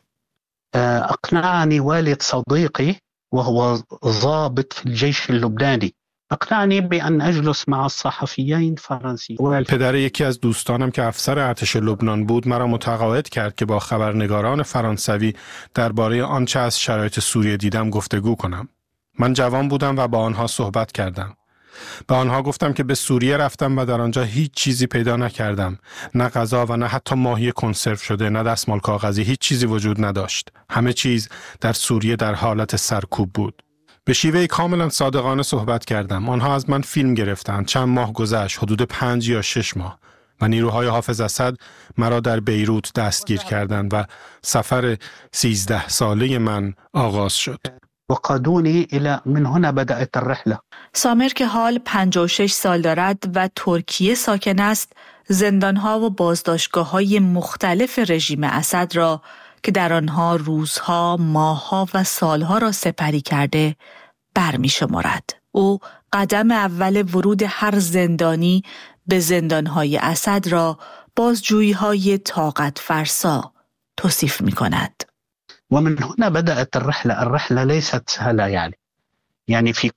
اقنعني والد صديقي وهو ضابط في الجيش اللبناني. اقنعني بأن اجلس مع الصحفيين فرنسيين. پدر یکی از دوستانم که افسر ارتش لبنان بود مرا متقاعد کرد که با خبرنگاران فرانسوی درباره آنچه از شرایط سوریه دیدم گفتگو کنم. من جوان بودم و با آنها صحبت کردم. به آنها گفتم که به سوریه رفتم و در آنجا هیچ چیزی پیدا نکردم. نه غذا و نه حتی ماهی کنسرو شده، نه دستمال کاغذی، هیچ چیزی وجود نداشت. همه چیز در سوریه در حالت سرکوب بود. به شیوه کاملا صادقانه صحبت کردم. آنها از من فیلم گرفتند. چند ماه گذشت، حدود 5 یا 6 ماه. و نیروهای حافظ اسد مرا در بیروت دستگیر کردند و سفر 13 ساله من آغاز شد. وقادوني الى من هنا بدأت الرحله. سامر که حال 56 سال دارد و ترکیه ساکن است، زندانها و بازداشتگاه‌های مختلف رژیم اسد را که در آنها روزها، ماهها و سالها را سپری کرده برمی‌شمارد. او قدم اول ورود هر زندانی به زندانهای اسد را بازجویی‌های طاقت فرسا توصیف می‌کند. ومن هنا بدأت الرحلة ليست سهلة يعني في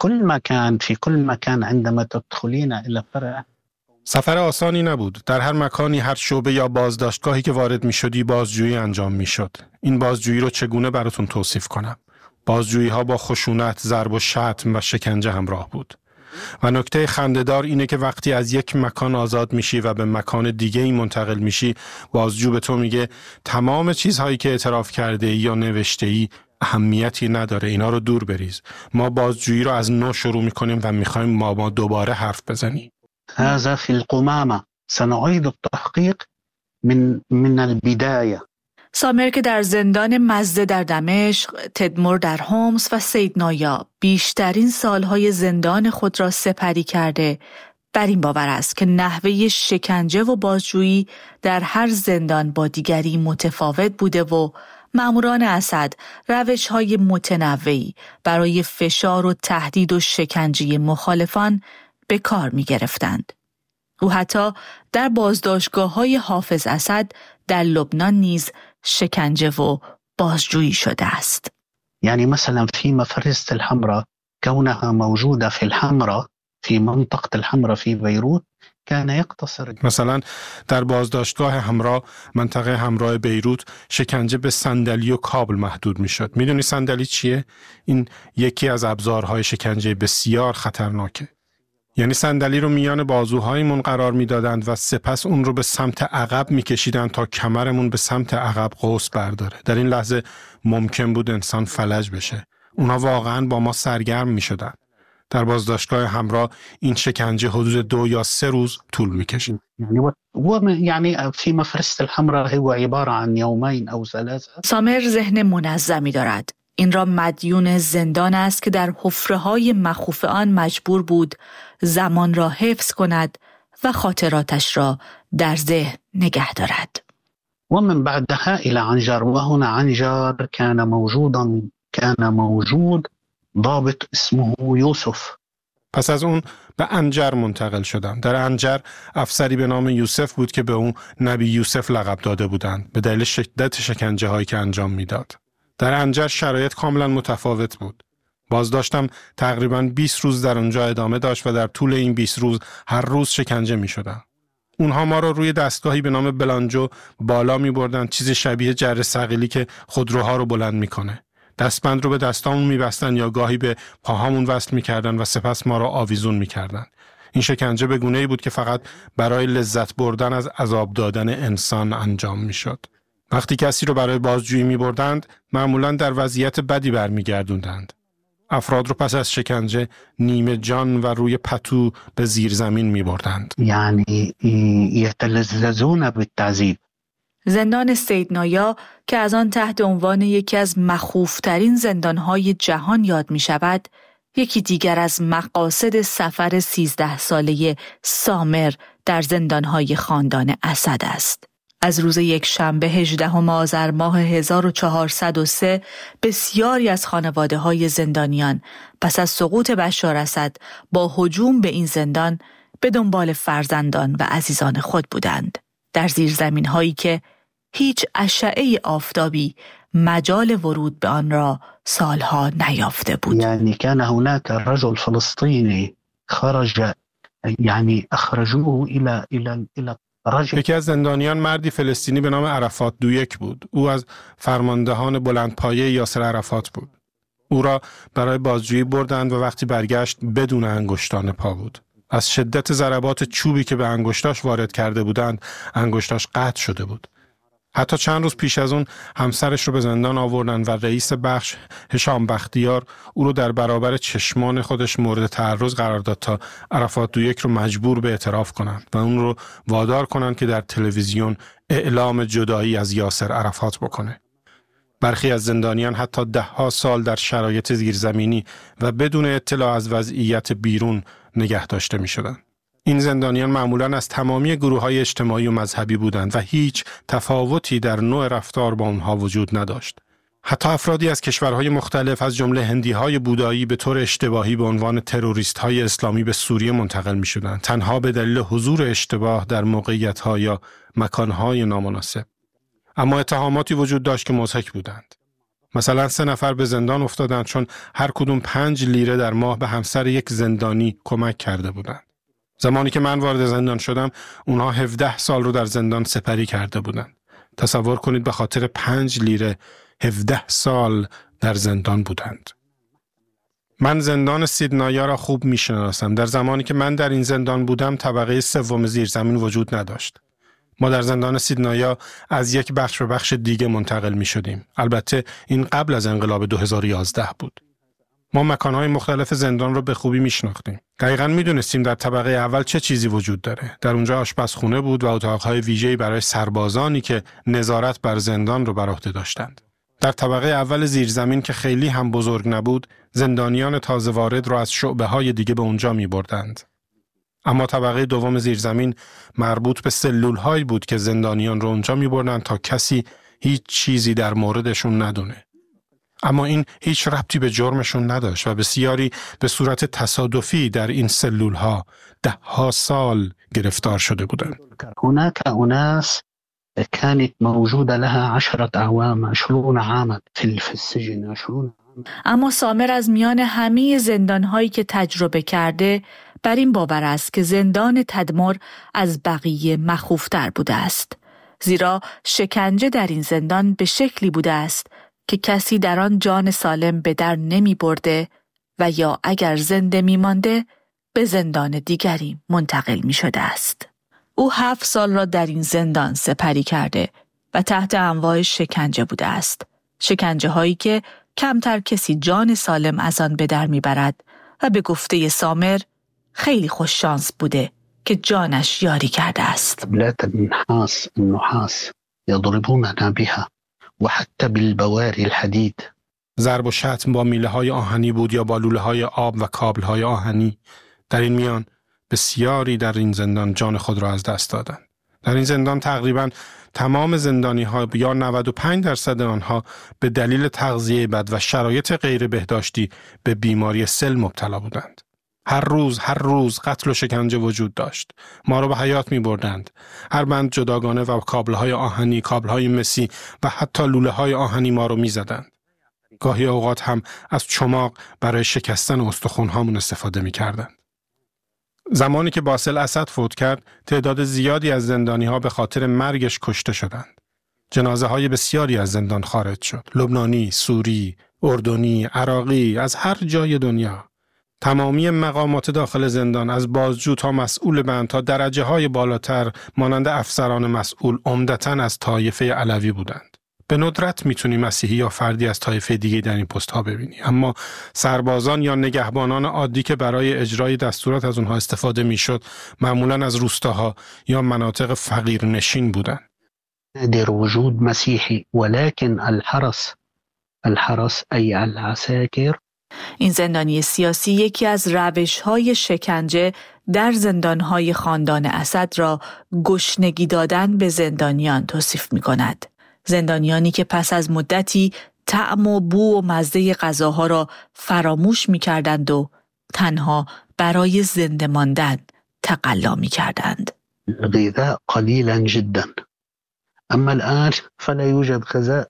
كل مكان عندما تدخلين إلى فرع. سفر آسانی نبود. در هر مکانی، هر شعبه یا بازداشتگاهی که وارد می شدی بازجویی انجام می شد. این بازجویی رو چگونه براتون توصیف کنم؟ بازجویی ها با خشونت، ضرب و شتم و شکنجه همراه بود. و نکته خنده‌دار اینه که وقتی از یک مکان آزاد میشی و به مکان دیگه ای منتقل میشی، بازجو به تو میگه تمام چیزهایی که اعتراف کرده ای یا نوشته ای اهمیتی نداره، اینا رو دور بریز. ما بازجویی رو از نو شروع میکنیم و میخوایم ما دوباره حرف بزنیم. هذا في القمامة سنعيد التحقيق من البداية. سامر که در زندان مزده در دمشق، تدمور در هومس و سید نایا بیشترین سالهای زندان خود را سپری کرده، بر این باور است که نحوه شکنجه و بازجویی در هر زندان با دیگری متفاوت بوده و ماموران اسد روش‌های متنوعی برای فشار و تهدید و شکنجه مخالفان به کار می‌گرفتند. او حتی در بازداشتگاه‌های حافظ اسد در لبنان نیز شکنجه و بازجویی شده است. يعني مثلا في مفرزة الحمراء كونها موجودة في الحمراء في منطقة الحمراء في بيروت كان يقتصر. مثلا در بازداشتگاه حمراء منطقه حمراء بیروت شکنجه به صندلی و کابل محدود میشد. میدونی صندلی چیه؟ این یکی از ابزارهای شکنجه بسیار خطرناکه. یعنی صندلی رو میان بازوهایمون قرار میدادند و سپس اون رو به سمت عقب میکشیدند تا کمرمون به سمت عقب قوس برداره. در این لحظه ممکن بود انسان فلج بشه. اونها واقعاً با ما سرگرم میشدن. در بازداشتگاه حمراء این شکنجه حدود 2 یا 3 روز طول میکشید. يعني في مفرزة الحمراء هو عبارة عن يومين أو 3. سامر ذهن منظمی دارد. این را مدیون زندان است که در حفره‌های مخوف آن مجبور بود زمان را حفظ کند و خاطراتش را در ذهن نگه دارد. ومن بعدها إلى عنجر وهنا عنجر كان موجود ضابط اسمه یوسف. پس از اون به عنجر منتقل شدم. در عنجر افسری به نام یوسف بود که به اون نبی یوسف لقب داده بودند به دلیل شدت شکنجه هایی که انجام میداد. در عنجر شرایط کاملا متفاوت بود. بازداشتم تقریباً 20 روز در اونجا ادامه داشت و در طول این 20 روز هر روز شکنجه می شدن. اونها ما رو روی دستگاهی به نام بلانجو بالا می بردن، چیزی شبیه جره ثقیلی که خودروها رو بلند می کنه. دستبند رو به دستامون می بستن یا گاهی به پاهامون وصل می کردن و سپس ما رو آویزون می کردن. این شکنجه به گونه‌ای بود که فقط برای لذت بردن از عذاب دادن انسان انجام می شد. وقتی کسی رو برای بازجویی می بردند، معمولاً در وضعیت بدی برمی گردوندند. افراد رو پس از شکنجه نیمه جان و روی پتو به زیر زمین می بردند. یعنی یتلذذون بالتعذیب. زندان سیدنایا که از آن تحت عنوان یکی از مخوفترین زندانهای جهان یاد می شود، یکی دیگر از مقاصد سفر 13 ساله سامر در زندانهای خاندان اسد است. از روز یک شنبه 18 آذر ماه 1403 بسیاری از خانواده‌های زندانیان پس از سقوط بشار اسد با هجوم به این زندان به دنبال فرزندان و عزیزان خود بودند. در زیرزمین‌هایی که هیچ اشعه آفتابی مجال ورود به آن را سالها نیافته بود. یعنی کان هناك رجل فلسطینی خرج، یعنی اخرجوه الى یکی از زندانیان مردی فلسطینی به نام عرفات دویک بود. او از فرماندهان بلندپایه یاسر عرفات بود. او را برای بازجویی بردند و وقتی برگشت بدون انگشتان پا بود. از شدت ضربات چوبی که به انگشتاش وارد کرده بودند، انگشتاش قطع شده بود. حتی چند روز پیش از اون همسرش رو به زندان آوردن و رئیس بخش هشام بختیار او رو در برابر چشمان خودش مورد تعرض قرار داد تا عرفات دویک رو مجبور به اعتراف کنند و اون رو وادار کنند که در تلویزیون اعلام جدایی از یاسر عرفات بکنه. برخی از زندانیان حتی 10 سال در شرایط زیرزمینی و بدون اطلاع از وضعیت بیرون نگه داشته می شدن. این زندانیان معمولاً از تمامی گروه‌های اجتماعی و مذهبی بودند و هیچ تفاوتی در نوع رفتار با اونها وجود نداشت. حتی افرادی از کشورهای مختلف از جمله هندی‌های بودایی به طور اشتباهی به عنوان تروریست‌های اسلامی به سوریه منتقل می‌شدند، تنها به دلیل حضور اشتباه در موقعیت‌ها یا مکان‌های نامناسب. اما اتهاماتی وجود داشت که مضحک بودند. مثلا 3 نفر به زندان افتادند چون هر کدوم 5 لیره در ماه به همسر یک زندانی کمک کرده بودند. زمانی که من وارد زندان شدم، اونها 17 سال رو در زندان سپری کرده بودند. تصور کنید به خاطر 5 لیره 17 سال در زندان بودند. من زندان سیدنایا را خوب میشناسم. در زمانی که من در این زندان بودم، طبقه 3 زیرزمین وجود نداشت. ما در زندان سیدنایا از یک بخش به بخش دیگه منتقل می شدیم. البته این قبل از انقلاب 2011 بود. ما مکانهای مختلف زندان رو به خوبی می شناختیم. دقیقاً می دونستیم در طبقه اول چه چیزی وجود داره. در اونجا آشپزخونه بود و اتاقهای ویژه‌ای برای سربازانی که نظارت بر زندان رو بر عهده داشتند. در طبقه اول زیرزمین که خیلی هم بزرگ نبود، زندانیان تازه وارد را از شعبه‌های دیگه به اونجا می بردند. اما طبقه دوم زیرزمین مربوط به سلول‌هایی بود که زندانیان رو اونجا می‌بردن تا کسی هیچ چیزی در موردشون ندونه. اما این هیچ ربطی به جرمشون نداشت و بسیاری به صورت تصادفی در این سلول‌ها 10 سال گرفتار شده بودند. هناك أناس كانت موجودة لها 10 أعوام 20 عاما في السجن 20. اما سامر از میان همه زندان‌هایی که تجربه کرده بر این باور است که زندان تدمر از بقیه مخوفتر بوده است. زیرا شکنجه در این زندان به شکلی بوده است که کسی در آن جان سالم به در نمی برده و یا اگر زنده می مانده به زندان دیگری منتقل می شده است. او 7 سال را در این زندان سپری کرده و تحت انواع شکنجه بوده است. شکنجه هایی که کمتر کسی جان سالم از آن به در می برد و به گفته سامر خیلی خوش شانس بوده که جانش یاری کرده است. بلات النحاس يضربوننا بها وحتى بالبواري الحديد. ضرب و شتم با میله‌های آهنی بود یا با لوله‌های آب و کابل‌های آهنی. در این میان بسیاری در این زندان جان خود را از دست دادند. در این زندان تقریباً تمام زندانی‌ها یا 95% آنها به دلیل تغذیه بد و شرایط غیر بهداشتی به بیماری سل مبتلا بودند. هر روز قتل و شکنجه وجود داشت. ما را به حیات می بردند. هر بند جداگانه و کابل‌های آهنی، کابل‌های مسی و حتی لوله‌های آهنی ما را می زدند. گاهی اوقات هم از چماق برای شکستن استخوان‌هامون استفاده می کردند. زمانی که باسل اسد فوت کرد، تعداد زیادی از زندانی‌ها به خاطر مرگش کشته شدند. جنازه‌های بسیاری از زندان خارج شد. لبنانی، سوری، اردنی، عراقی، از هر جای دنیا. تمامی مقامات داخل زندان از بازجو تا مسئول بند تا درجه‌های بالاتر مانند افسران مسئول عمدتاً از طایفه علوی بودند. به ندرت میتونی مسیحی یا فردی از طایفه دیگه در این پست‌ها ببینی، اما سربازان یا نگهبانان عادی که برای اجرای دستورات از اونها استفاده میشد معمولاً از روستاها یا مناطق فقیرنشین بودند. نادر وجود مسیحی ولكن الحرس أي العساكر. این زندانی سیاسی یکی از روش‌های شکنجه در زندان‌های خاندان اسد را گشنگی دادن به زندانیان توصیف می‌کند. زندانیانی که پس از مدتی طعم و بو و مزه غذاها را فراموش می‌کردند و تنها برای زنده ماندن تقلا می‌کردند. الغذاء قليلا جدا اما الان فلا يوجد غذاء.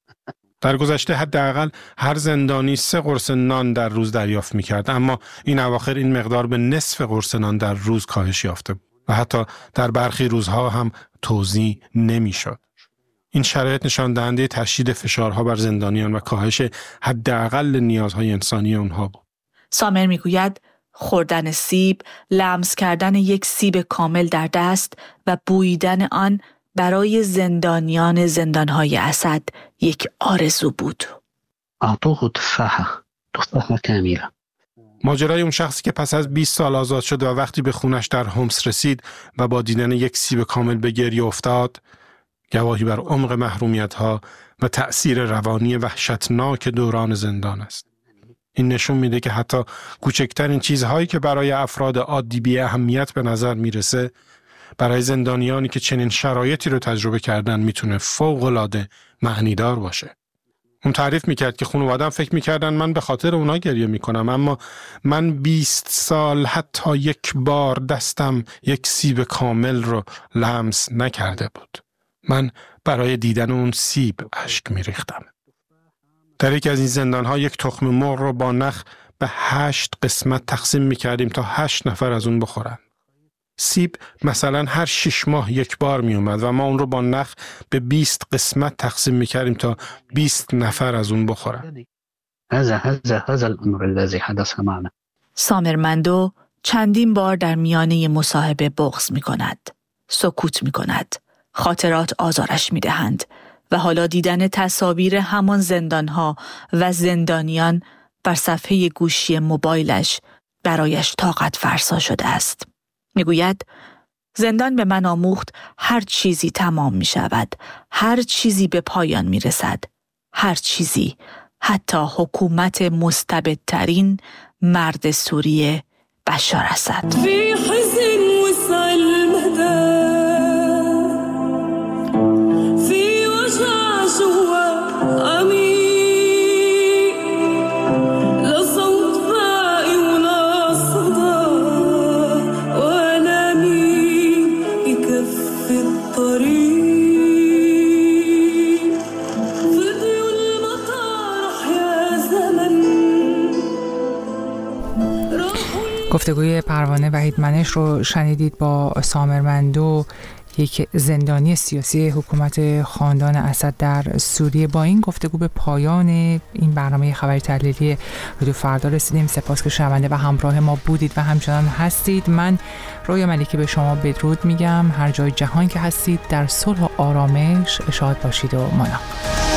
در گذشته حداقل هر زندانی 3 قرص نان در روز دریافت می‌کرد، اما این اواخر این مقدار به نصف قرص نان در روز کاهش یافته بود و حتی در برخی روزها هم توزیع نمی‌شد. این شرایط نشان دهنده تشدید فشارها بر زندانیان و کاهش حداقل نیازهای انسانی آنها بود. سامر میگوید خوردن سیب، لمس کردن یک سیب کامل در دست و بوییدن آن برای زندانیان زندانهای اسد یک آرزو بود. اعطوه تفاحه کامله. ماجرای اون شخصی که پس از 20 سال آزاد شد و وقتی به خونش در هومس رسید و با دیدن یک سیب کامل به گریه افتاد، گواهی بر عمق محرومیت‌ها و تأثیر روانی وحشتناک دوران زندان است. این نشون میده که حتی کوچکترین چیزهایی که برای افراد عادی بی اهمیت به نظر میرسه، برای زندانیانی که چنین شرایطی رو تجربه کردن میتونه فوق‌العاده معنیدار باشه. اون تعریف میکرد که خانواده‌ام فکر میکردن من به خاطر اونا گریه میکنم، اما من 20 سال حتی یک بار دستم یک سیب کامل رو لمس نکرده بود. من برای دیدن اون سیب اشک میریختم. در یکی از این زندان‌ها یک تخم مرغ رو با نخ به 8 قسمت تقسیم میکردیم تا 8 نفر از اون بخورن. سیب مثلا هر 6 ماه یک بار می اومد و ما اون رو با نخ به 20 قسمت تقسیم میکردیم تا 20 نفر از اون بخورن. هذا الامر الذي حدث معنا. سامر مندو چندین بار در میانه مصاحبه بغض میکند، سکوت میکند، خاطرات آزارش میدهند و حالا دیدن تصاویر همان زندانها و زندانیان بر صفحه گوشی موبایلش برایش طاقت فرسا شده است. میگوید زندان به من آموخت هر چیزی تمام می شود، هر چیزی به پایان می رسد، هر چیزی، حتی حکومت مستبدترین مرد سوریه بشار اسد. گفتگوی پروانه وحیدمنش رو شنیدید با سامر مندو، یک زندانی سیاسی حکومت خاندان اسد در سوریه. با این گفتگو به پایان این برنامه خبری تحلیلی رادیو فردا رسیدیم. سپاس که شنونده و همراه ما بودید و همچنان هستید. من رویا ملیکی به شما بدرود میگم. هر جای جهان که هستید در صلح و آرامش شاد باشید و مانا.